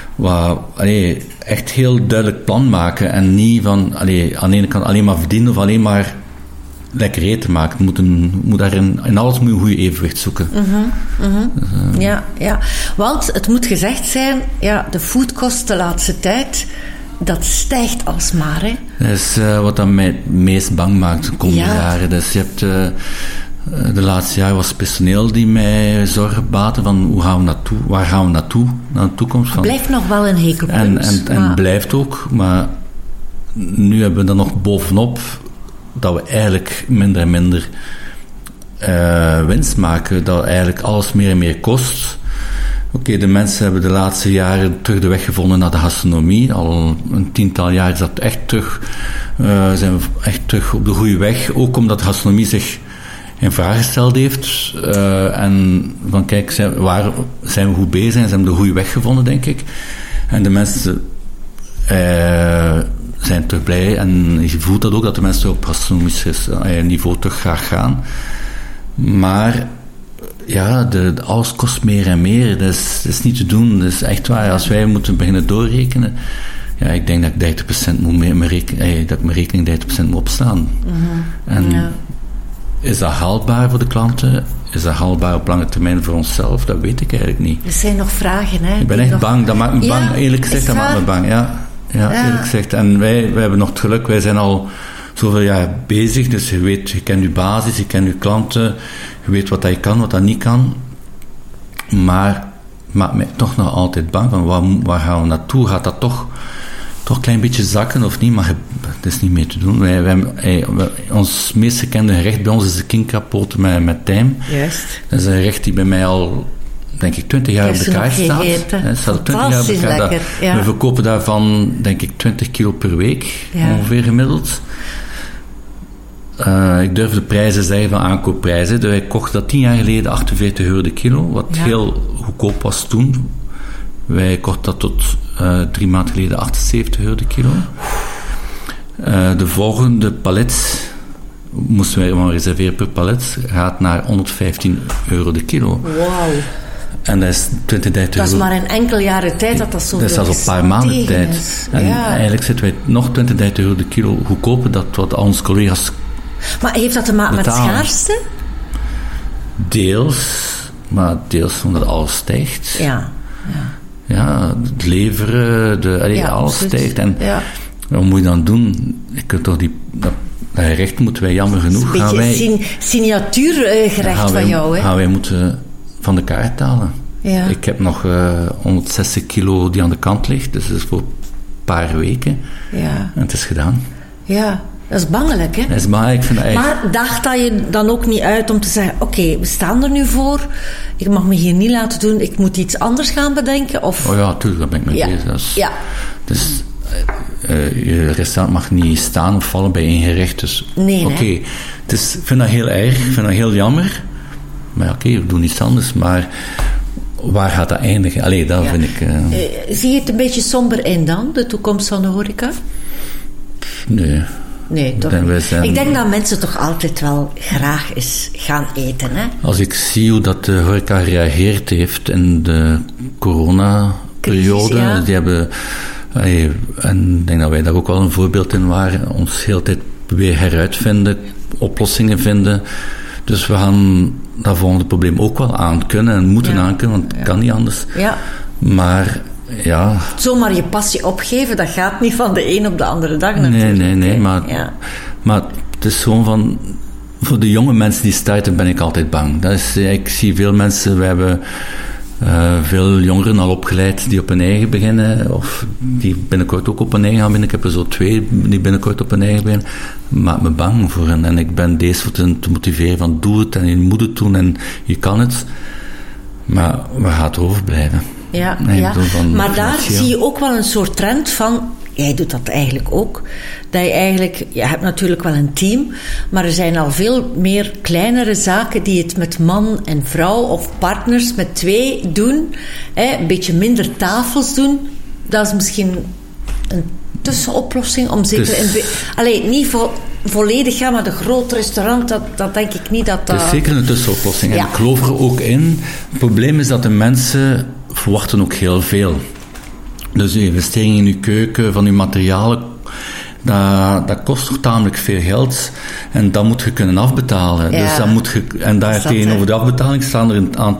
Echt heel duidelijk plan maken en niet van aan de ene kant alleen maar verdienen of alleen maar lekker eten maken. Moet daarin, in alles moet je een goede evenwicht zoeken. Ja. Want het moet gezegd zijn, de foodkost de laatste tijd, dat stijgt alsmaar, hè? Dat is wat dat mij het meest bang maakt de komende jaren. Dus je hebt... de laatste jaren was het personeel die mij zorgen baten van waar gaan we naartoe, naar de toekomst van. Het blijft nog wel een hekelpunt. En blijft ook, maar nu hebben we er nog bovenop dat we eigenlijk minder en minder winst maken, dat eigenlijk alles meer en meer kost. Oké, de mensen hebben de laatste jaren terug de weg gevonden naar de gastronomie. Al een 10-tal jaar is dat echt zijn we echt terug op de goede weg, ook omdat de gastronomie zich in vraag gesteld heeft. En van kijk, waar zijn we goed bezig en ze hebben de goede weg gevonden, denk ik. En de mensen zijn terug blij en je voelt dat ook, dat de mensen op gastronomisch niveau terug graag gaan. Maar alles kost meer en meer. Dat is niet te doen. Dat is echt waar. Als wij moeten beginnen doorrekenen, ik denk dat ik 30% moet dat mijn rekening 30% moet opstaan. Is dat haalbaar voor de klanten? Is dat haalbaar op lange termijn voor onszelf? Dat weet ik eigenlijk niet. Er zijn nog vragen, hè? Ik ben echt bang. Dat maakt me bang. Eerlijk gezegd, dat maakt me bang. Ja, eerlijk gezegd. En wij hebben nog het geluk, wij zijn al zoveel jaar bezig, dus je kent je basis, je kent je klanten, je weet wat dat je kan, wat dat niet kan. Maar maakt mij toch nog altijd bang van waar gaan we naartoe? Gaat dat toch een klein beetje zakken of niet? Maar dat is niet meer te doen. Ons meest gekende gerecht bij ons is de kinkkapoot met tijm. Juist. Dat is een gerecht die bij mij al denk ik, 20 jaar op de kaart staat. Het staat 20 jaar op de kaart. Lekker, ja. We verkopen daarvan, denk ik, 20 kilo per week, ongeveer gemiddeld. Ik durf de prijzen zeggen van aankoopprijzen. Wij kochten dat 10 jaar geleden 48 euro de kilo, wat heel goedkoop was toen. Wij kochten dat tot 3 maanden geleden 78 euro de kilo. De volgende palet, moesten wij maar reserveren per palet, gaat naar 115 euro de kilo. Wauw. En dat is 20, 30 euro. Dat is maar in enkele jaren tijd dat zo Dat is zelfs een paar maanden tijd. En eigenlijk zitten wij nog 20, 30 euro de kilo goedkoper dan wat al onze collega's. Maar heeft dat te maken met schaarste? Deels, maar deels omdat alles stijgt. Ja, het leveren, alles stijgt. En wat moet je dan doen? Je kunt toch dat gerecht moeten wij jammer genoeg... Het is een beetje signatuurgerecht van jou, hè? Gaan wij moeten van de kaart halen. Ja. Ik heb nog 160 kilo die aan de kant ligt, dus dat is voor een paar weken. Ja. En het is gedaan. Ja, dat is bangelijk, hè? Dat is bangelijk, ik vind dat echt... Maar daagt dat je dan ook niet uit om te zeggen, oké, we staan er nu voor, ik mag me hier niet laten doen, ik moet iets anders gaan bedenken? Of... Oh ja, tuurlijk, daar ben ik mee bezig. Dus je restaurant mag niet staan of vallen bij één gerecht. Dus ik vind dat heel erg, ik vind dat heel jammer. Maar oké, we doen iets anders. Maar waar gaat dat eindigen? Allee, dat vind ik... zie je het een beetje somber in dan, de toekomst van de horeca? Nee, toch niet. Ik denk dat mensen toch altijd wel graag eens gaan eten, hè? Als ik zie hoe dat de horeca gereageerd heeft in de corona-periode, die hebben... En ik denk dat wij daar ook wel een voorbeeld in waren. Ons de hele tijd weer heruitvinden, oplossingen vinden. Dus we gaan dat volgende probleem ook wel aan kunnen en moeten aankunnen, want het kan niet anders. Ja. Maar ja... Zomaar je passie opgeven, dat gaat niet van de een op de andere dag natuurlijk. Nee, maar het is gewoon van... Voor de jonge mensen die starten ben ik altijd bang. Ik zie veel mensen, we hebben... veel jongeren al opgeleid die op hun eigen beginnen, of die binnenkort ook op hun eigen gaan beginnen. Ik heb er zo 2 die binnenkort op hun eigen beginnen. Maakt me bang voor hen. En ik ben deze voor te motiveren van doe het en je moet het doen en je kan het. Maar we gaan het overblijven. Ja. Maar daar zie je ook wel een soort trend van... Jij doet dat eigenlijk ook. Dat je hebt natuurlijk wel een team, maar er zijn al veel meer kleinere zaken die het met man en vrouw of partners met 2 doen. Een beetje minder tafels doen. Dat is misschien een tussenoplossing om zeker... niet volledig gaan, maar de groot restaurant, dat denk ik niet dat... Het is zeker een tussenoplossing. En ik geloof er ook in. Het probleem is dat de mensen verwachten ook heel veel. Dus je investering in je keuken, van je materialen, dat kost toch tamelijk veel geld. En dat moet je kunnen afbetalen. Ja. Dus dat moet je, en daar tegenover de afbetaling staat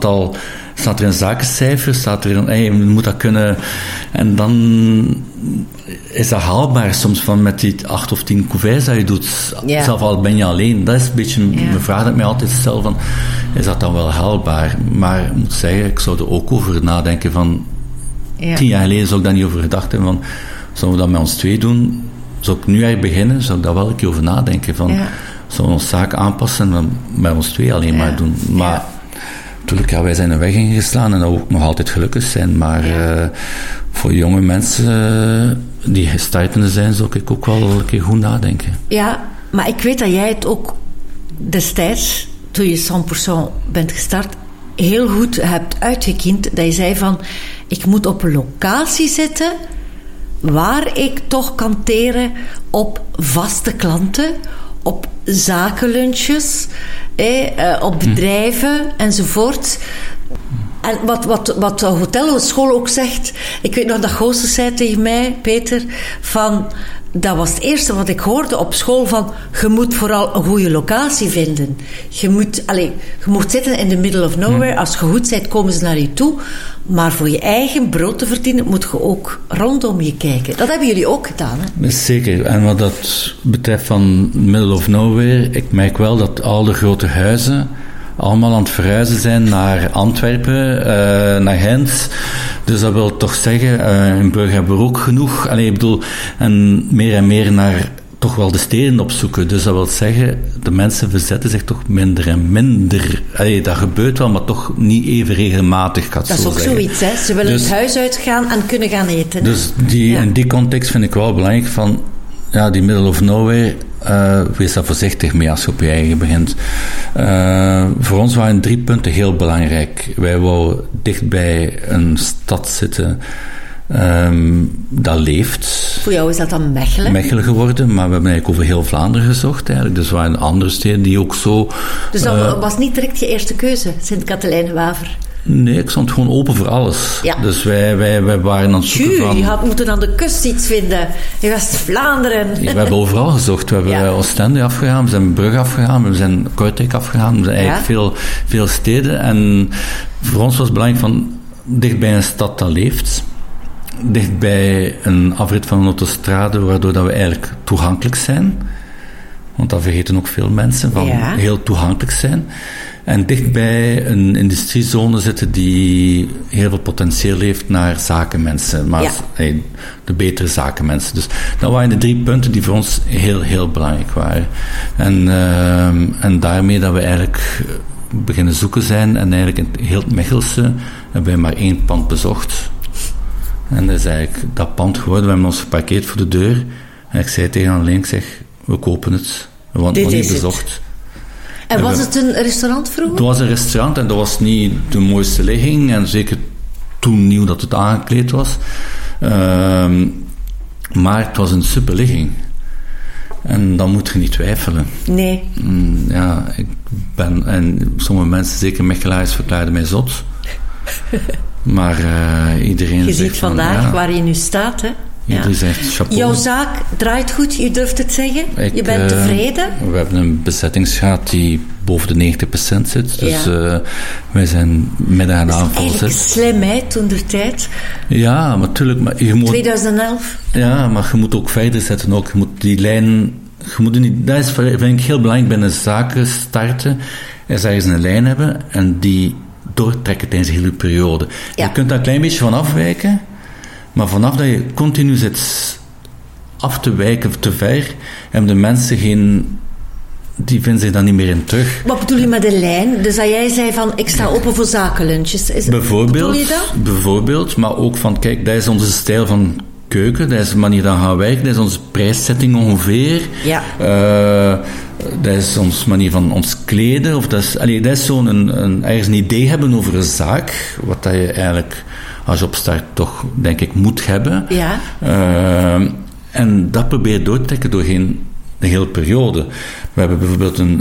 er een zakencijfer, je moet dat kunnen. En dan is dat haalbaar soms van met die 8 of 10 couverts dat je doet. Ja. Zelf al ben je alleen. Dat is een beetje een vraag dat ik mij altijd stel van, is dat dan wel haalbaar? Maar ik moet zeggen, ik zou er ook over nadenken van... 10 jaar geleden zou ik daar niet over gedacht hebben van, zouden we dat met ons 2 doen? Zou ik nu eigenlijk beginnen? Zou ik daar wel een keer over nadenken van, zouden we ons zaak aanpassen en met ons 2 alleen maar doen? Maar natuurlijk, wij zijn een weg ingeslaan en dat we ook nog altijd gelukkig zijn, maar voor jonge mensen die startende zijn, zou ik ook wel een keer goed nadenken. Ja, maar ik weet dat jij het ook destijds, toen je 100% bent gestart, heel goed hebt uitgekiend, dat je zei van, ik moet op een locatie zitten waar ik toch kan teren op vaste klanten, op zakenlunches, op bedrijven enzovoort. En wat de hotelschool ook zegt, ik weet nog dat Goossens zei tegen mij, Peter, van... Dat was het eerste wat ik hoorde op school van... Je moet vooral een goede locatie vinden. Je moet zitten in the middle of nowhere. Als je goed bent, komen ze naar je toe. Maar voor je eigen brood te verdienen... moet je ook rondom je kijken. Dat hebben jullie ook gedaan, hè? Zeker. En wat dat betreft van middle of nowhere... Ik merk wel dat al de grote huizen... allemaal aan het verhuizen zijn naar Antwerpen, naar Gent. Dus dat wil toch zeggen, in Brugge hebben we ook genoeg. En meer naar toch wel de steden opzoeken. Dus dat wil zeggen, de mensen verzetten zich toch minder en minder. Dat gebeurt wel, maar toch niet even regelmatig, gaat dat zo is ook zeggen. zoiets, hè. Ze willen het huis uitgaan en kunnen gaan eten. Dus in die context vind ik wel belangrijk van, die middle of nowhere, wees daar voorzichtig mee als je op je eigen begint. Voor ons waren 3 punten heel belangrijk. Wij wouden dicht bij een stad zitten dat leeft. Voor jou is dat dan Mechelen? Mechelen geworden, maar we hebben eigenlijk over heel Vlaanderen gezocht eigenlijk. Dus er waren andere steden die ook zo... Dus dat was niet direct je eerste keuze, Sint-Katelijne-Waver? Nee, ik stond gewoon open voor alles. Ja. Dus wij waren aan het zoeken van... Je had moeten aan de kust iets vinden. In West-Vlaanderen. Ja, we hebben overal gezocht. We hebben Oostende afgegaan, we zijn Brugge afgegaan, we zijn Kortrijk afgegaan. We zijn eigenlijk veel steden. En voor ons was het belangrijk van dicht bij een stad dat leeft. Dicht bij een afrit van een autostrade, waardoor dat we eigenlijk toegankelijk zijn. Want dat vergeten ook veel mensen, van heel toegankelijk zijn. En dichtbij een industriezone zitten die heel veel potentieel heeft naar zakenmensen. Maar de betere zakenmensen. Dus dat waren de 3 punten die voor ons heel, heel belangrijk waren. En daarmee dat we eigenlijk beginnen zoeken zijn. En eigenlijk in heel het Mechelse hebben wij maar 1 pand bezocht. En dat is eigenlijk dat pand geworden. We hebben ons geparkeerd voor de deur. En ik zei tegen Alleen, we kopen het. We hadden het nog niet bezocht. En was het een restaurant vroeger? Het was een restaurant en dat was niet de mooiste ligging. En zeker toen nieuw dat het aangekleed was. Maar het was een super ligging. En dan moet je niet twijfelen. Nee. En sommige mensen, zeker Mechelaars, verklaarden mij zot. Maar iedereen je zegt ziet vandaag waar je nu staat, hè? Iedereen zegt chapeau. Jouw zaak draait goed, je durft het zeggen? Je bent tevreden? We hebben een bezettingsgraad die boven de 90% zit. Dus wij zijn midden aan de aanval. Dat is eigenlijk slim, hè, toen der tijd. Ja, natuurlijk. Maar 2011. Ja, maar je moet ook verder zetten. Ook. Je moet die lijn... dat is, vind ik heel belangrijk bij een zaken starten. Is ergens een lijn hebben en die doortrekken tijdens de hele periode. Ja. Je kunt daar een klein beetje van afwijken, maar vanaf dat je continu zit af te wijken te ver, hebben de mensen die vinden zich dan niet meer in terug. Wat bedoel je met de lijn? Dus dat jij zei van, ik sta open voor zakenlunches. Bedoel je dat? Bijvoorbeeld, maar ook van, kijk, dat is onze stijl van keuken, dat is de manier dat gaan werken, dat is onze prijszetting ongeveer. Ja. Dat is onze manier van ons kleden. Of dat is zo'n ergens een idee hebben over een zaak, wat dat je eigenlijk, als je opstart, toch, denk ik, moet hebben. Ja. En dat probeer je door te trekken doorheen de hele periode. We hebben bijvoorbeeld een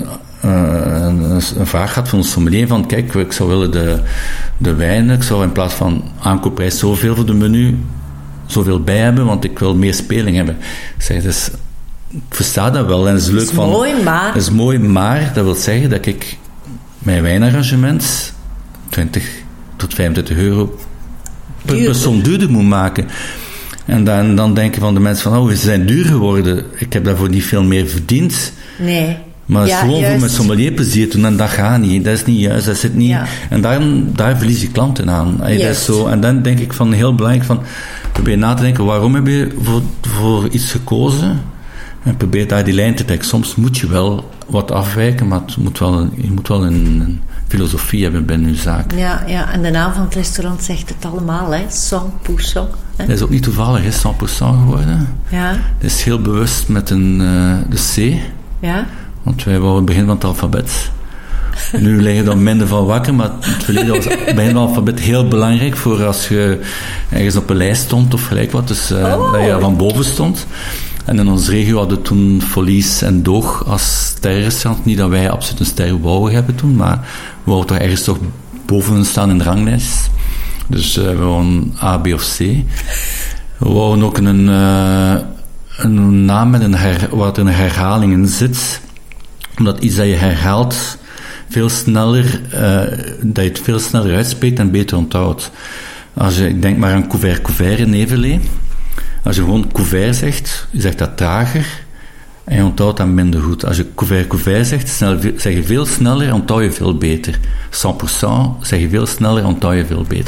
vraag gehad van ons sommelier van, kijk, ik zou willen de wijnen, ik zou in plaats van aankoopprijs zoveel voor de menu, zoveel bij hebben, want ik wil meer speling hebben. Ik zeg, dus, ik versta dat wel en het is leuk van... Dat is mooi, maar dat wil zeggen dat ik mijn wijnarrangement 20 tot 25 euro per persoon duurder moet maken. En dan denken van de mensen van, ze zijn duur geworden. Ik heb daarvoor niet veel meer verdiend. Nee. Maar het is gewoon voor met sommelier plezier doen en dat gaat niet. Dat is niet juist, dat zit niet... Ja. En daar verlies je klanten aan. Dat is zo. En dan denk ik van heel belangrijk van... Probeer na te denken, waarom heb je voor iets gekozen? En probeer daar die lijn te trekken. Soms moet je wel wat afwijken, maar je moet wel een filosofie hebben binnen je zaak. Ja, en de naam van het restaurant zegt het allemaal, hè? 100%. Hè? Dat is ook niet toevallig, hè? 100% geworden. Ja. Dat is heel bewust met de C. Ja. Want wij wouden het begin van het alfabet. Nu liggen we dan minder van wakker, maar het verleden was het begin van het alfabet heel belangrijk voor als je ergens op een lijst stond of gelijk wat, dus dat je van boven stond. En in onze regio hadden we toen Folies en Doog als sterrenrestaurant. Niet dat wij absoluut een ster wouden hebben toen, maar we wouden toch ergens toch boven staan in de ranglijst. Dus we wouden A, B of C. We wouden ook een naam met wat er een herhaling in zit. Omdat iets dat je herhaalt veel sneller, dat je het veel sneller uitspreekt en beter onthoudt. Ik denk maar aan couvert in Nevelé. Als je gewoon couvert zegt, je zegt dat trager en je onthoudt dat minder goed. Als je couvert zegt, zeg je veel sneller, onthoud je veel beter. 100% zeg je veel sneller, onthoud je veel beter.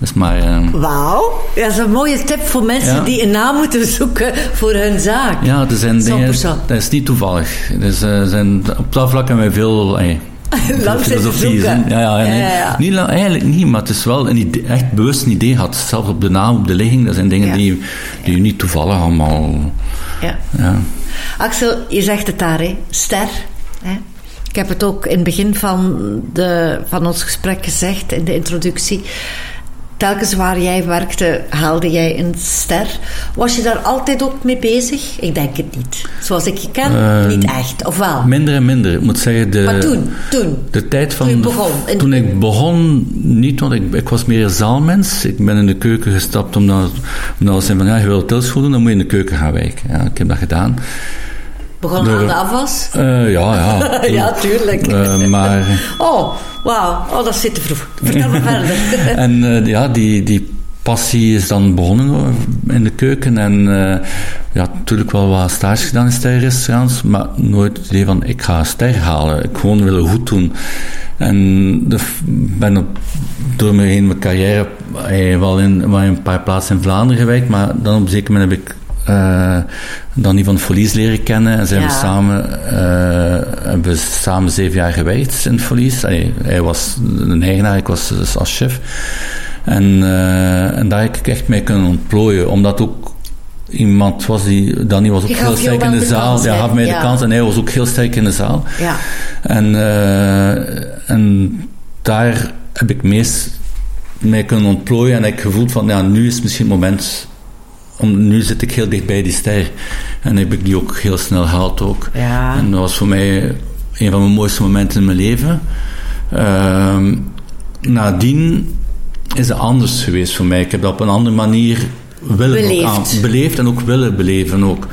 Dus maar... Wauw, dat is een mooie tip voor mensen die een naam moeten zoeken voor hun zaak. Ja, er zijn dingen... Dat is niet toevallig. Dus, op dat vlak hebben wij veel... lang zitten zoeken. Niet lang, eigenlijk niet, maar het is wel een idee, echt bewust een idee had. Zelfs op de naam, op de ligging, dat zijn dingen die je niet toevallig allemaal... Ja. Axel, je zegt het daar, hè? Ster. Hè? Ik heb het ook in het begin van ons gesprek gezegd, in de introductie. Telkens waar jij werkte, haalde jij een ster. Was je daar altijd ook mee bezig? Ik denk het niet. Zoals ik je ken, niet echt. Of wel? Minder en minder. Ik moet zeggen... Maar toen? De tijd van... Toen ik begon, niet, want ik was meer een zaalmens. Ik ben in de keuken gestapt omdat ze zeiden van, je wil hotelschool doen, dan moet je in de keuken gaan werken. Ja, ik heb dat gedaan. Begon aan de afwas? Ja. Ja, tuurlijk. Maar... Oh, wauw. Oh, dat zit te vroeg. Vertel me verder. En die passie is dan begonnen in de keuken. En natuurlijk wel wat stage gedaan in sterrenrestaurants, maar nooit het idee van, ik ga een ster halen. Ik gewoon willen goed doen. En ben door mijn carrière wel in een paar plaatsen in Vlaanderen gewerkt, maar dan op een zeker moment heb ik dan Ivan Folies leren kennen en zijn hebben we samen 7 jaar gewerkt in Folies. Hij was een eigenaar, ik was dus als chef. En daar heb ik echt mee kunnen ontplooien, omdat ook iemand was Danny was ook heel sterk in de zaal. Hij gaf mij de kans en hij was ook heel sterk in de zaal. Ja. En daar heb ik meest mee kunnen ontplooien en ik gevoeld van, nu is misschien het moment... Nu zit ik heel dicht bij die ster. En heb ik die ook heel snel gehaald ook. Ja. En dat was voor mij een van mijn mooiste momenten in mijn leven. Nadien is het anders geweest voor mij. Ik heb dat op een andere manier beleefd en ook willen beleven ook.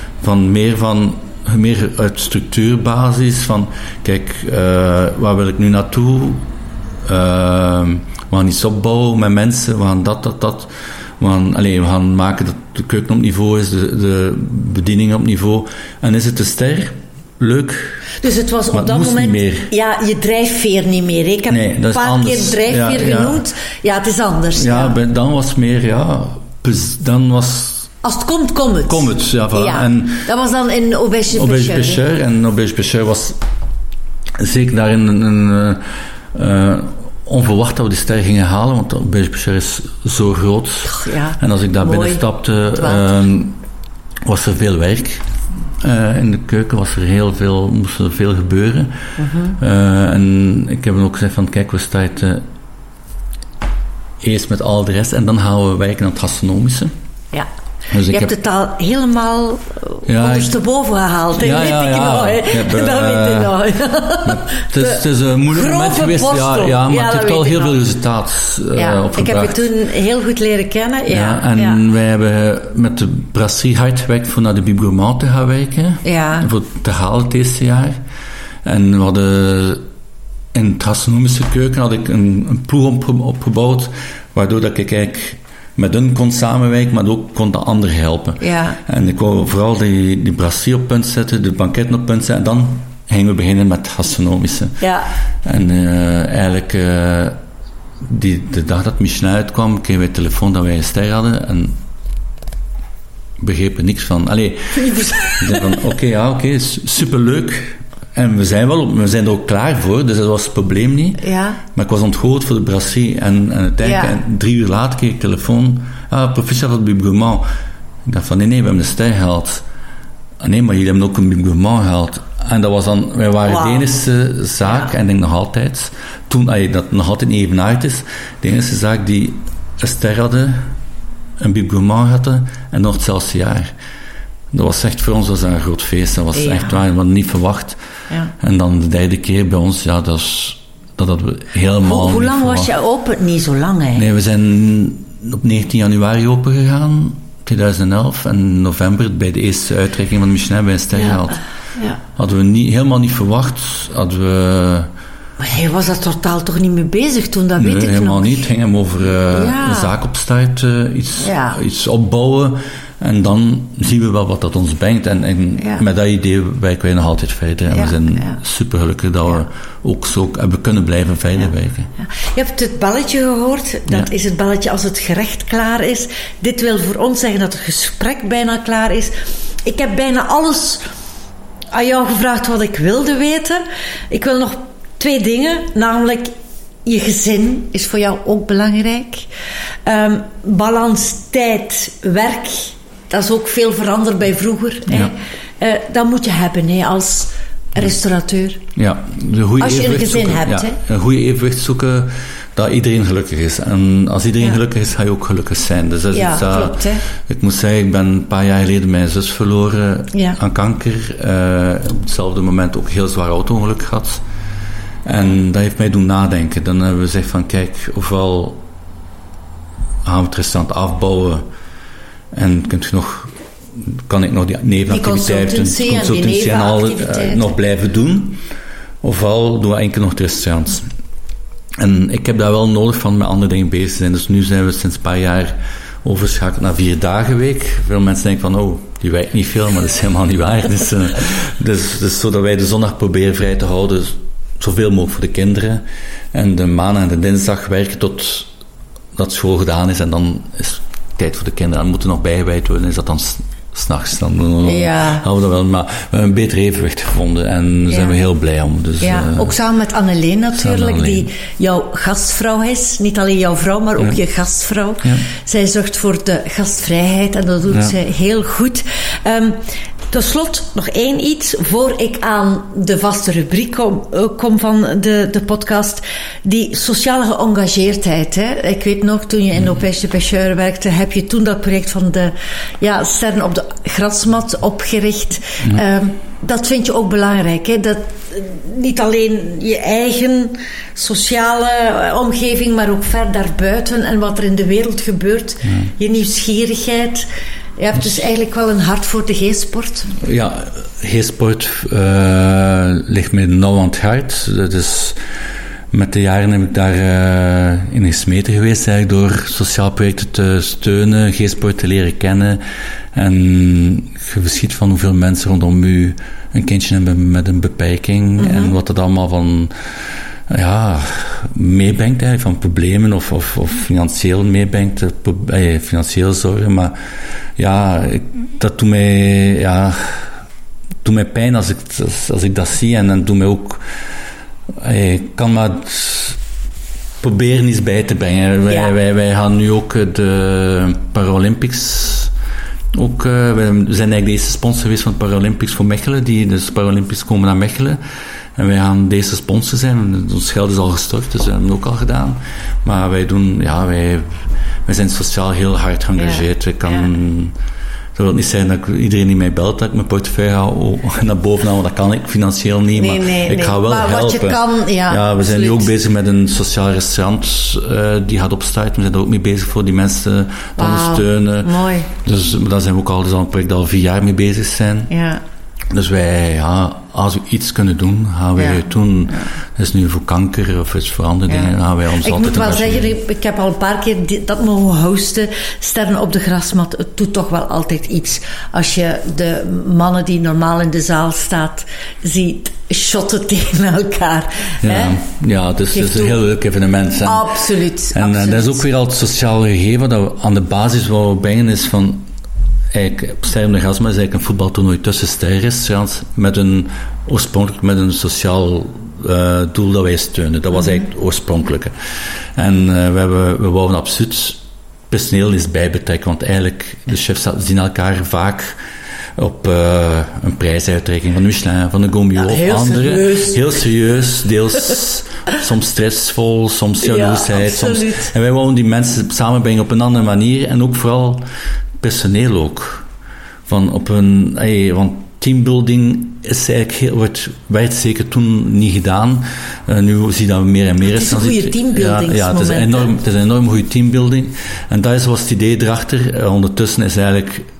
Meer uit structuurbasis van, kijk, waar wil ik nu naartoe? We gaan iets opbouwen met mensen, we gaan dat. We gaan maken dat de keuken op niveau is, de bediening op niveau. En is het de ster? Leuk. Dus het was op dat moment... je drijfveer niet meer. Ik heb een paar keer drijfveer genoemd. Ja, het is anders. Dan was het meer, dan was... Als het komt, kom het. Kom het, ja. Voilà. En dat was dan in Auberge Pêcheur. En Auberge Pêcheur was zeker daarin een onverwacht dat we de ster gingen halen, want Auberge Pêcheur is zo groot. Ja, en als ik daar binnenstapte, was er veel werk. In de keuken moest er veel gebeuren. En ik heb ook gezegd van, kijk, we starten eerst met al de rest en dan gaan we werken aan het gastronomische. Ja. Dus je hebt het al helemaal ondersteboven gehaald. Dat weet ik nog. Het is een moeilijk moment geweest. Maar het heeft wel heel veel resultaat opgebracht. Ik heb je toen heel goed leren kennen. Wij hebben met de brasserie hard gewerkt voor naar de Bib Gourmand te gaan werken. Ja. Voor te halen het eerste jaar. En we hadden in het gastronomische keuken had ik een ploeg opgebouwd, waardoor dat ik eigenlijk met hun kon samenwerken, maar ook kon de anderen helpen. Ja. En ik wou vooral die brasserie op punt zetten, de banketten op punt zetten, en dan gingen we beginnen met het gastronomische. Ja. En eigenlijk, de dag dat Michelin uitkwam, kregen wij telefoon dat wij een ster hadden, en begrepen niks van. Ik zei van, oké, superleuk. En we zijn er ook klaar voor, dus dat was het probleem niet. Ja. Maar ik was ontgoocheld voor de brasserie. En uiteindelijk, 3 uur later, kreeg ik telefoon. Proficiat van Bib Gourmand. Ik dacht van, nee, we hebben een ster gehaald. Nee, maar jullie hebben ook een Bib Gourmand gehaald. En dat was dan, wij waren de enige zaak, en ik denk nog altijd, toen, dat nog altijd niet evenaard is, de enige zaak die een ster hadden, een Bib Gourmand hadden, en nog hetzelfde jaar. Dat was echt voor ons een groot feest. Dat was echt waar, we hadden niet verwacht. Ja. En dan de 3e keer bij ons, dat hadden we helemaal Hoe lang was je open? Niet zo lang, hè? Nee, we zijn op 19 januari open gegaan, 2011. En in november, bij de eerste uitreiking van Michelin, bij een ster gehaald. Ja. Hadden we helemaal niet verwacht. Hadden we Maar hij was daar totaal toch niet mee bezig toen, dat weet ik helemaal nog. niet. Het ging hem over een zaak opstarten, iets opbouwen. En dan zien we wel wat dat ons brengt. En met dat idee werken wij nog altijd verder. En we zijn super gelukkig dat we ook zo hebben kunnen blijven verder werken. Ja. Je hebt het belletje gehoord. Dat is het belletje als het gerecht klaar is. Dit wil voor ons zeggen dat het gesprek bijna klaar is. Ik heb bijna alles aan jou gevraagd wat ik wilde weten. Ik wil nog 2 dingen. Namelijk, je gezin is voor jou ook belangrijk. Balans tijd, werk. Dat is ook veel veranderd bij vroeger. Ja. Dat moet je hebben als restaurateur. Ja, als je een gezin hebt. Een goede evenwicht zoeken dat iedereen gelukkig is. En als iedereen gelukkig is, ga je ook gelukkig zijn. Dus dat is iets dat, klopt, hè? Ik moet zeggen, ik ben een paar jaar geleden mijn zus verloren aan kanker. Op hetzelfde moment ook een heel zwaar auto-ongeluk gehad. En dat heeft mij doen nadenken. Dan hebben we gezegd van, kijk, ofwel gaan we het restaurant afbouwen en kan ik nog die nevenactiviteiten, consultancy en al nog blijven doen, ofwel doen we enkel nog de restaurants. En ik heb daar wel nodig van met andere dingen bezig te zijn. Dus nu zijn we sinds een paar jaar overschakeld naar 4 dagen week. Veel mensen denken van, die werkt niet veel, maar dat is helemaal niet waar. Dus zodat wij de zondag proberen vrij te houden, zoveel mogelijk voor de kinderen. En de maandag en de dinsdag werken tot dat school gedaan is. En dan is tijd voor de kinderen. En moeten nog bijgewijd worden. Is dat dan s'nachts? Dan houden we dat wel. Maar we hebben een beter evenwicht gevonden. En daar zijn we heel blij om. Dus, ook samen met Anneleen natuurlijk. Die jouw gastvrouw is. Niet alleen jouw vrouw, maar ook je gastvrouw. Ja. Zij zorgt voor de gastvrijheid. En dat doet zij heel goed. Tot slot nog 1 iets, voor ik aan de vaste rubriek kom van de podcast. Die sociale geëngageerdheid. Hè? Ik weet nog, toen je in Opège de Pêcheur werkte, heb je toen dat project van de sterren op de grasmat opgericht. Dat vind je ook belangrijk. Hè? Dat niet alleen je eigen sociale omgeving, maar ook ver daarbuiten en wat er in de wereld gebeurt. Je nieuwsgierigheid. Je hebt dus eigenlijk wel een hart voor de G-sport. Ja, G-sport ligt me nauw aan het hart. Dat is, met de jaren heb ik daar in gesmeten geweest, eigenlijk door sociaal projecten te steunen, G-sport te leren kennen. En je verschiet van hoeveel mensen rondom u een kindje hebben met een beperking en wat dat allemaal van meebrengt eigenlijk, van problemen of financieel meebrengt, financieel zorgen, maar dat doet mij pijn als ik dat zie en doet mij ook, ik kan maar proberen iets bij te brengen. Wij gaan nu ook de Paralympics we zijn eigenlijk de eerste sponsor geweest van de Paralympics voor Mechelen, dus de Paralympics komen naar Mechelen. En wij gaan deze sponsor zijn. Ons geld is al gestort, dus we hebben het ook al gedaan. Maar wij doen, wij zijn sociaal heel hard geëngageerd. Dat wil niet zijn dat iedereen die mij belt, dat ik mijn portefeuille ga naar boven halen. Dat kan ik financieel niet, maar ik ga wel helpen. Wat je kan, we zijn nu ook bezig met een sociaal restaurant die gaat opstarten. We zijn er ook mee bezig voor die mensen te ondersteunen. Mooi. Dus daar zijn we ook al een project dat al 4 jaar mee bezig zijn. Ja. Dus wij, als we iets kunnen doen, gaan wij het doen. Dat is nu voor kanker of iets voor andere dingen, gaan wij ons ik altijd moet wel zeggen, ik heb al een paar keer dat mogen hosten, sterren op de grasmat. Het doet toch wel altijd iets. Als je de mannen die normaal in de zaal staat, ziet shotten tegen elkaar. Het is een heel leuk evenement. Absoluut. En dat is ook weer al het sociale gegeven, dat we aan de basis wat we brengen is van, Sterren op de Grasmat is eigenlijk een voetbaltoernooi tussen sterrenrestaurants met een sociaal doel dat wij steunen. Dat was eigenlijk het oorspronkelijke. En we wouden absoluut personeel eens bij betrekken, want eigenlijk de chefs zien elkaar vaak op een prijsuitreiking van de Michelin, van de Gomio of andere. Serieus. Heel serieus, deels soms stressvol, soms jaloersheid. En wij wouden die mensen samenbrengen op een andere manier en ook vooral personeel ook. Want teambuilding is eigenlijk werd zeker toen niet gedaan. Nu zie je dat meer en meer. Het is een goede teambuilding. Het is een enorm goede teambuilding. En dat was het idee erachter. Ondertussen is eigenlijk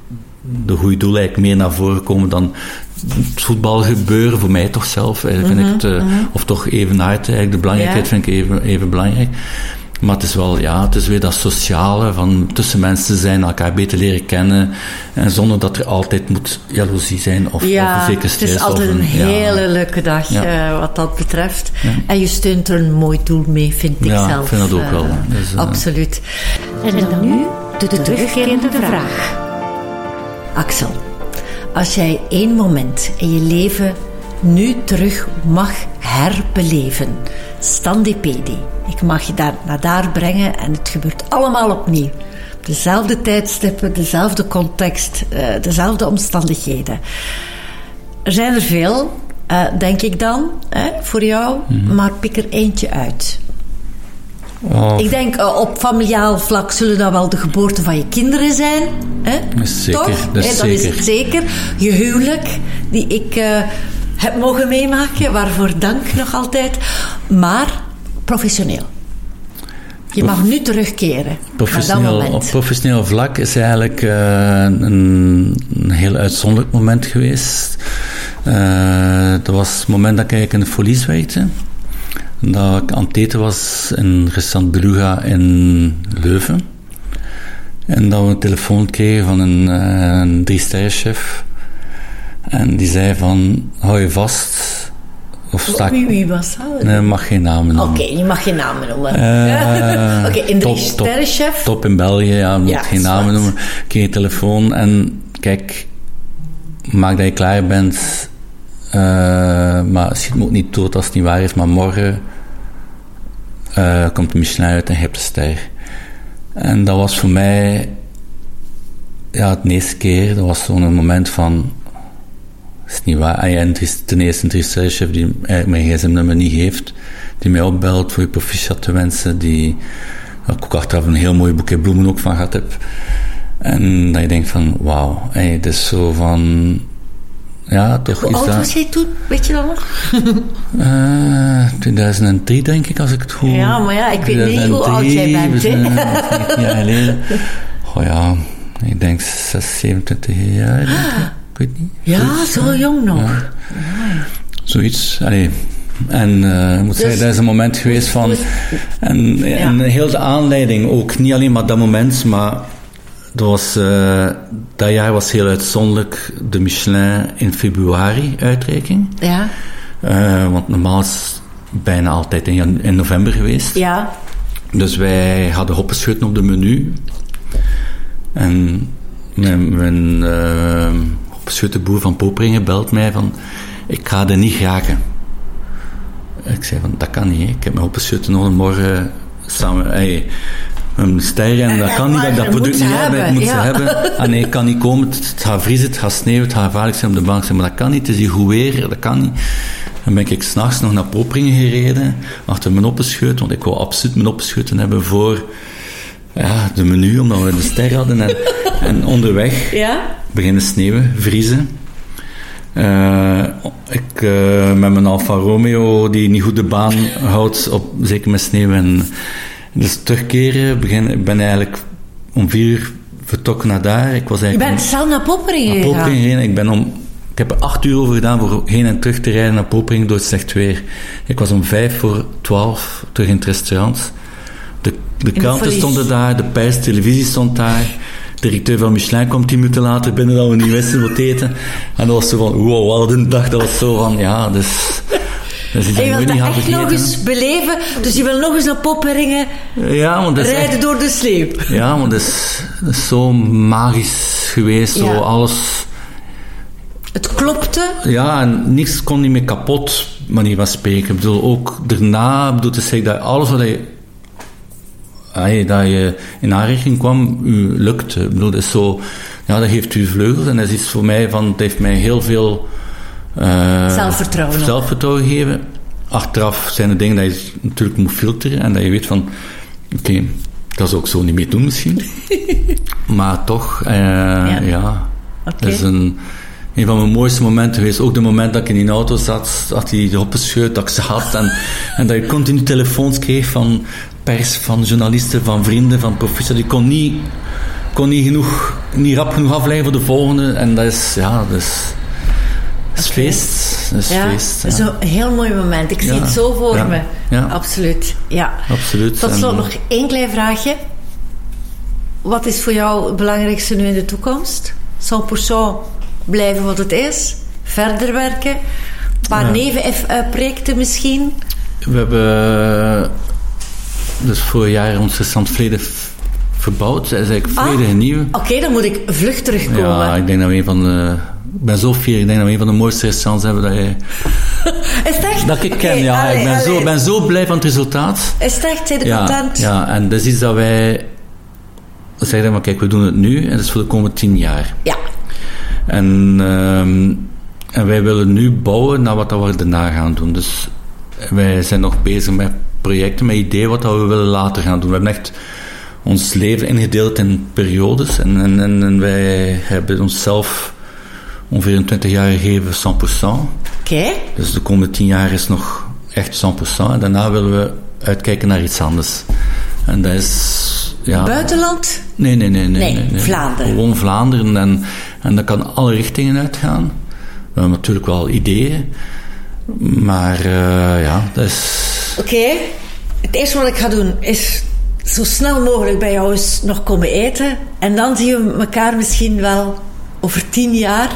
de goede doelen eigenlijk meer naar voren komen dan het voetbalgebeuren, voor mij toch zelf. Vind ik het, of toch evenaart, eigenlijk de belangrijkheid vind ik even belangrijk. Maar het is wel, het is weer dat sociale, van tussen mensen zijn, elkaar beter leren kennen, en zonder dat er altijd moet jaloezie zijn of zeker stress. Het is altijd een hele leuke dag wat dat betreft. Ja. En je steunt er een mooi doel mee, vind ik zelf. Ja, ik vind dat ook wel. Dus, absoluut. En dan nu de terugkerende vraag. Axel, als jij 1 moment in je leven nu terug mag herbeleven, standi pedi, ik mag je naar daar brengen en het gebeurt allemaal opnieuw. Dezelfde tijdstippen, dezelfde context, dezelfde omstandigheden. Er zijn er veel, denk ik dan, voor jou, maar pik er eentje uit. Oh. Ik denk op familiaal vlak zullen dat wel de geboorte van je kinderen zijn. Zeker, toch? Dat is het zeker. Je huwelijk, die ik heb mogen meemaken, waarvoor dank nog altijd. Maar professioneel. Je mag nu terugkeren naar dat moment. Op professioneel vlak is eigenlijk een heel uitzonderlijk moment geweest. Dat was het moment dat ik eigenlijk in de Folies werkte. Dat ik aan het eten was in restaurant Beluga in Leuven. En dat we een telefoon kregen van een 3-sterrenchef. En die zei van, hou je vast. Wie was dat? Nee, mag geen namen noemen. Oké, je mag geen namen noemen. Een 3-sterrenchef. Top in België, moet geen namen noemen. Ik kreeg een telefoon en kijk, maak dat je klaar bent. Maar schiet me ook niet dood als het niet waar is, maar morgen komt de Michelin uit en je hebt de ster. En dat was voor mij het eerste keer, dat was zo'n moment van, is niet waar, en ten eerste een 3-sterrenchef die eigenlijk mijn gsm-nummer niet heeft, die mij opbelt voor je proficiat te wensen, die ik ook achteraf een heel mooi boeket bloemen ook van gehad heb. En dat je denkt van, wauw, het is zo van, toch. Hoe oud was jij toen? Weet je dat nog? 2003 denk ik, als ik het goed... Ja, maar ik weet niet hoe oud jij bent. 19 jaar geleden. Ik denk 27 jaar, denk ik. Ik weet niet. Ja, zo jong nog. Ja. Zoiets, En ik moet zeggen, dat is een moment geweest van... En heel de aanleiding ook, niet alleen maar dat moment, maar... Dat jaar was heel uitzonderlijk, de Michelin in februari uitreiking. Ja. Want normaal is het bijna altijd in november geweest. Ja. Dus wij hadden hoppenschuten op de menu. En mijn hoppenschuttenboer van Poperingen belt mij van, ik ga er niet geraken. Ik zei van, dat kan niet, ik heb mijn hoppenschuten nodig morgen samen... een ster en dat kan niet, dat ik dat product niet heb, ik moet ze hebben. Nee, ik kan niet komen, het gaat vriezen, het gaat sneeuwen, het gaat gevaarlijk zijn op de bank. Maar dat kan niet, het is hier goed weer, dat kan niet. Dan ben ik 's nachts nog naar Poperingen gereden, achter mijn oppenscheut, want ik wou absoluut mijn oppenscheuten hebben voor de menu, omdat we de ster hadden. En onderweg beginnen sneeuwen, vriezen. Ik met mijn Alfa Romeo, die niet goed de baan houdt, zeker met sneeuw en... Dus terugkeren, ik ben eigenlijk om 4 uur vertrokken naar daar. Je bent zelf naar Poperingen gegaan? Ik heb er 8 uur over gedaan voor heen en terug te rijden naar Poperingen door het slecht weer. Ik was om 11:55 terug in het restaurant. De kranten stonden daar, de pers-televisie stond daar. De directeur van Michelin kwam 10 minuten later binnen dat we niet wisten wat eten. En dat was zo van, wow, wat een dag. Dat was zo van, dus en je wil dat echt nog eens beleven, dus je wil nog eens naar Poperingen rijden door de sleep. Ja, want dat is zo magisch geweest, zo alles... Het klopte. Ja, en niks kon niet meer kapot, manier van spreken. Ik bedoel, ook daarna, te zeggen dat alles wat je in aanraking kwam, u lukte. Ik bedoel, dat is zo... Ja, dat geeft u vleugels en dat is iets voor mij van... Het heeft mij heel veel... zelfvertrouwen geven. Achteraf zijn er dingen dat je natuurlijk moet filteren en dat je weet van, oké, dat zou ik zo niet meer doen misschien. Maar toch, dat is een van mijn mooiste momenten geweest. Ook de moment dat ik in die auto zat, dat hij de hoppenscheut, dat ik ze had en dat je continu telefoons kreeg van pers, van journalisten, van vrienden, van professors. Die kon niet kon niet rap genoeg afleggen voor de volgende. En dat is feest. Dat is feest. Ja. Zo'n heel mooi moment. Ik zie het zo voor me. Ja. Absoluut. Ja. Absoluut. Tot slot nog 1 klein vraagje. Wat is voor jou het belangrijkste nu in de toekomst? 100% blijven wat het is? Verder werken? Een paar nevenprojecten misschien? We hebben dus vorig jaar ons restaurant Vrede verbouwd. Dat is eigenlijk volledig nieuw. Oké, dan moet ik vlug terugkomen. Ja, ik denk dat we ik ben zo fier. Ik denk dat we een van de mooiste restaurants hebben dat je... Is het echt? Dat ik ken, ja. Ik ben zo blij van het resultaat. Is het echt? Zijn je content? Ja, en dat is iets dat wij zeggen, maar kijk, we doen het nu en dat is voor de komende 10 jaar. Ja. En wij willen nu bouwen naar wat we daarna gaan doen. Dus wij zijn nog bezig met projecten, met ideeën wat we willen later gaan doen. We hebben echt ons leven ingedeeld in periodes en wij hebben onszelf ongeveer een 20 jaar gegeven 100%. Oké. Dus de komende 10 jaar is nog echt 100%. En daarna willen we uitkijken naar iets anders. En dat is... Ja. Buitenland? Nee. Vlaanderen. Gewoon Vlaanderen. En dat kan alle richtingen uitgaan. We hebben natuurlijk wel ideeën. Maar dat is... Oké. Het eerste wat ik ga doen is zo snel mogelijk bij jou eens nog komen eten. En dan zien we elkaar misschien wel over 10 jaar.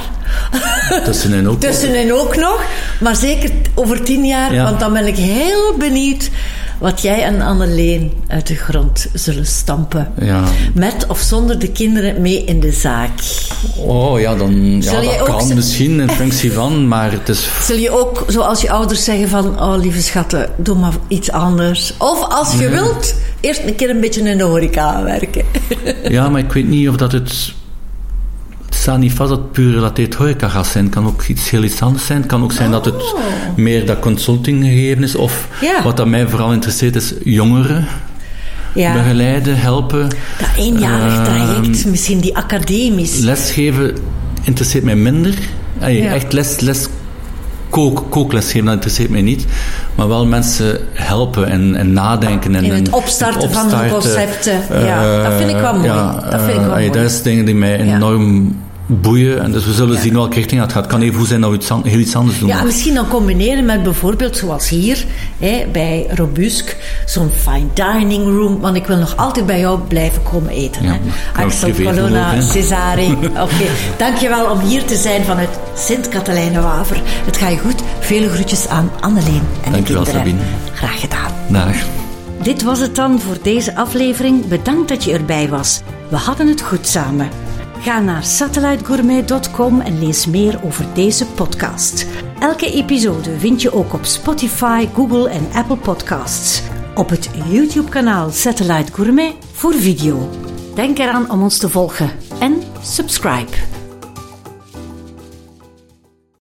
Tussenin ook nog. Maar zeker over 10 jaar. Ja. Want dan ben ik heel benieuwd wat jij en Anneleen uit de grond zullen stampen. Ja. Met of zonder de kinderen mee in de zaak. Oh ja, dat kan misschien in functie van, maar het is... Zul je ook, zoals je ouders zeggen van, oh lieve schatten, doe maar iets anders. Of als je wilt, eerst een keer een beetje in de horeca werken. Ja, maar ik weet niet of dat het... Het staat niet vast dat het puur relateerd horeca gaat zijn. Het kan ook heel iets anders zijn. Het kan ook zijn dat het meer dat consulting gegeven is. Of wat dat mij vooral interesseert is jongeren begeleiden, helpen. Dat eenjarig traject, misschien die academisch. Lesgeven interesseert mij minder. Echt les kookles geven, dat interesseert mij niet. Maar wel mensen helpen en nadenken. In het opstarten van hun concepten. Dat vind ik wel mooi. Dat is dingen die mij enorm boeien. En dus we zullen zien welke richting het gaat. Het kan even goed zijn dat we heel iets anders doen. Ja, misschien dan combineren met bijvoorbeeld zoals hier bij Robusk, zo'n fine dining room. Want ik wil nog altijd bij jou blijven komen eten. Ja, Axel, Colonna, Cesare. Oké, dankjewel om hier te zijn vanuit Sint-Katelijne-Waver. Het gaat je goed. Vele groetjes aan Anneleen en de kinderen. Sabine. Graag gedaan. Dag. Dit was het dan voor deze aflevering. Bedankt dat je erbij was. We hadden het goed samen. Ga naar satellitegourmet.com en lees meer over deze podcast. Elke episode vind je ook op Spotify, Google en Apple Podcasts. Op het YouTube-kanaal Satellite Gourmet voor video. Denk eraan om ons te volgen en subscribe.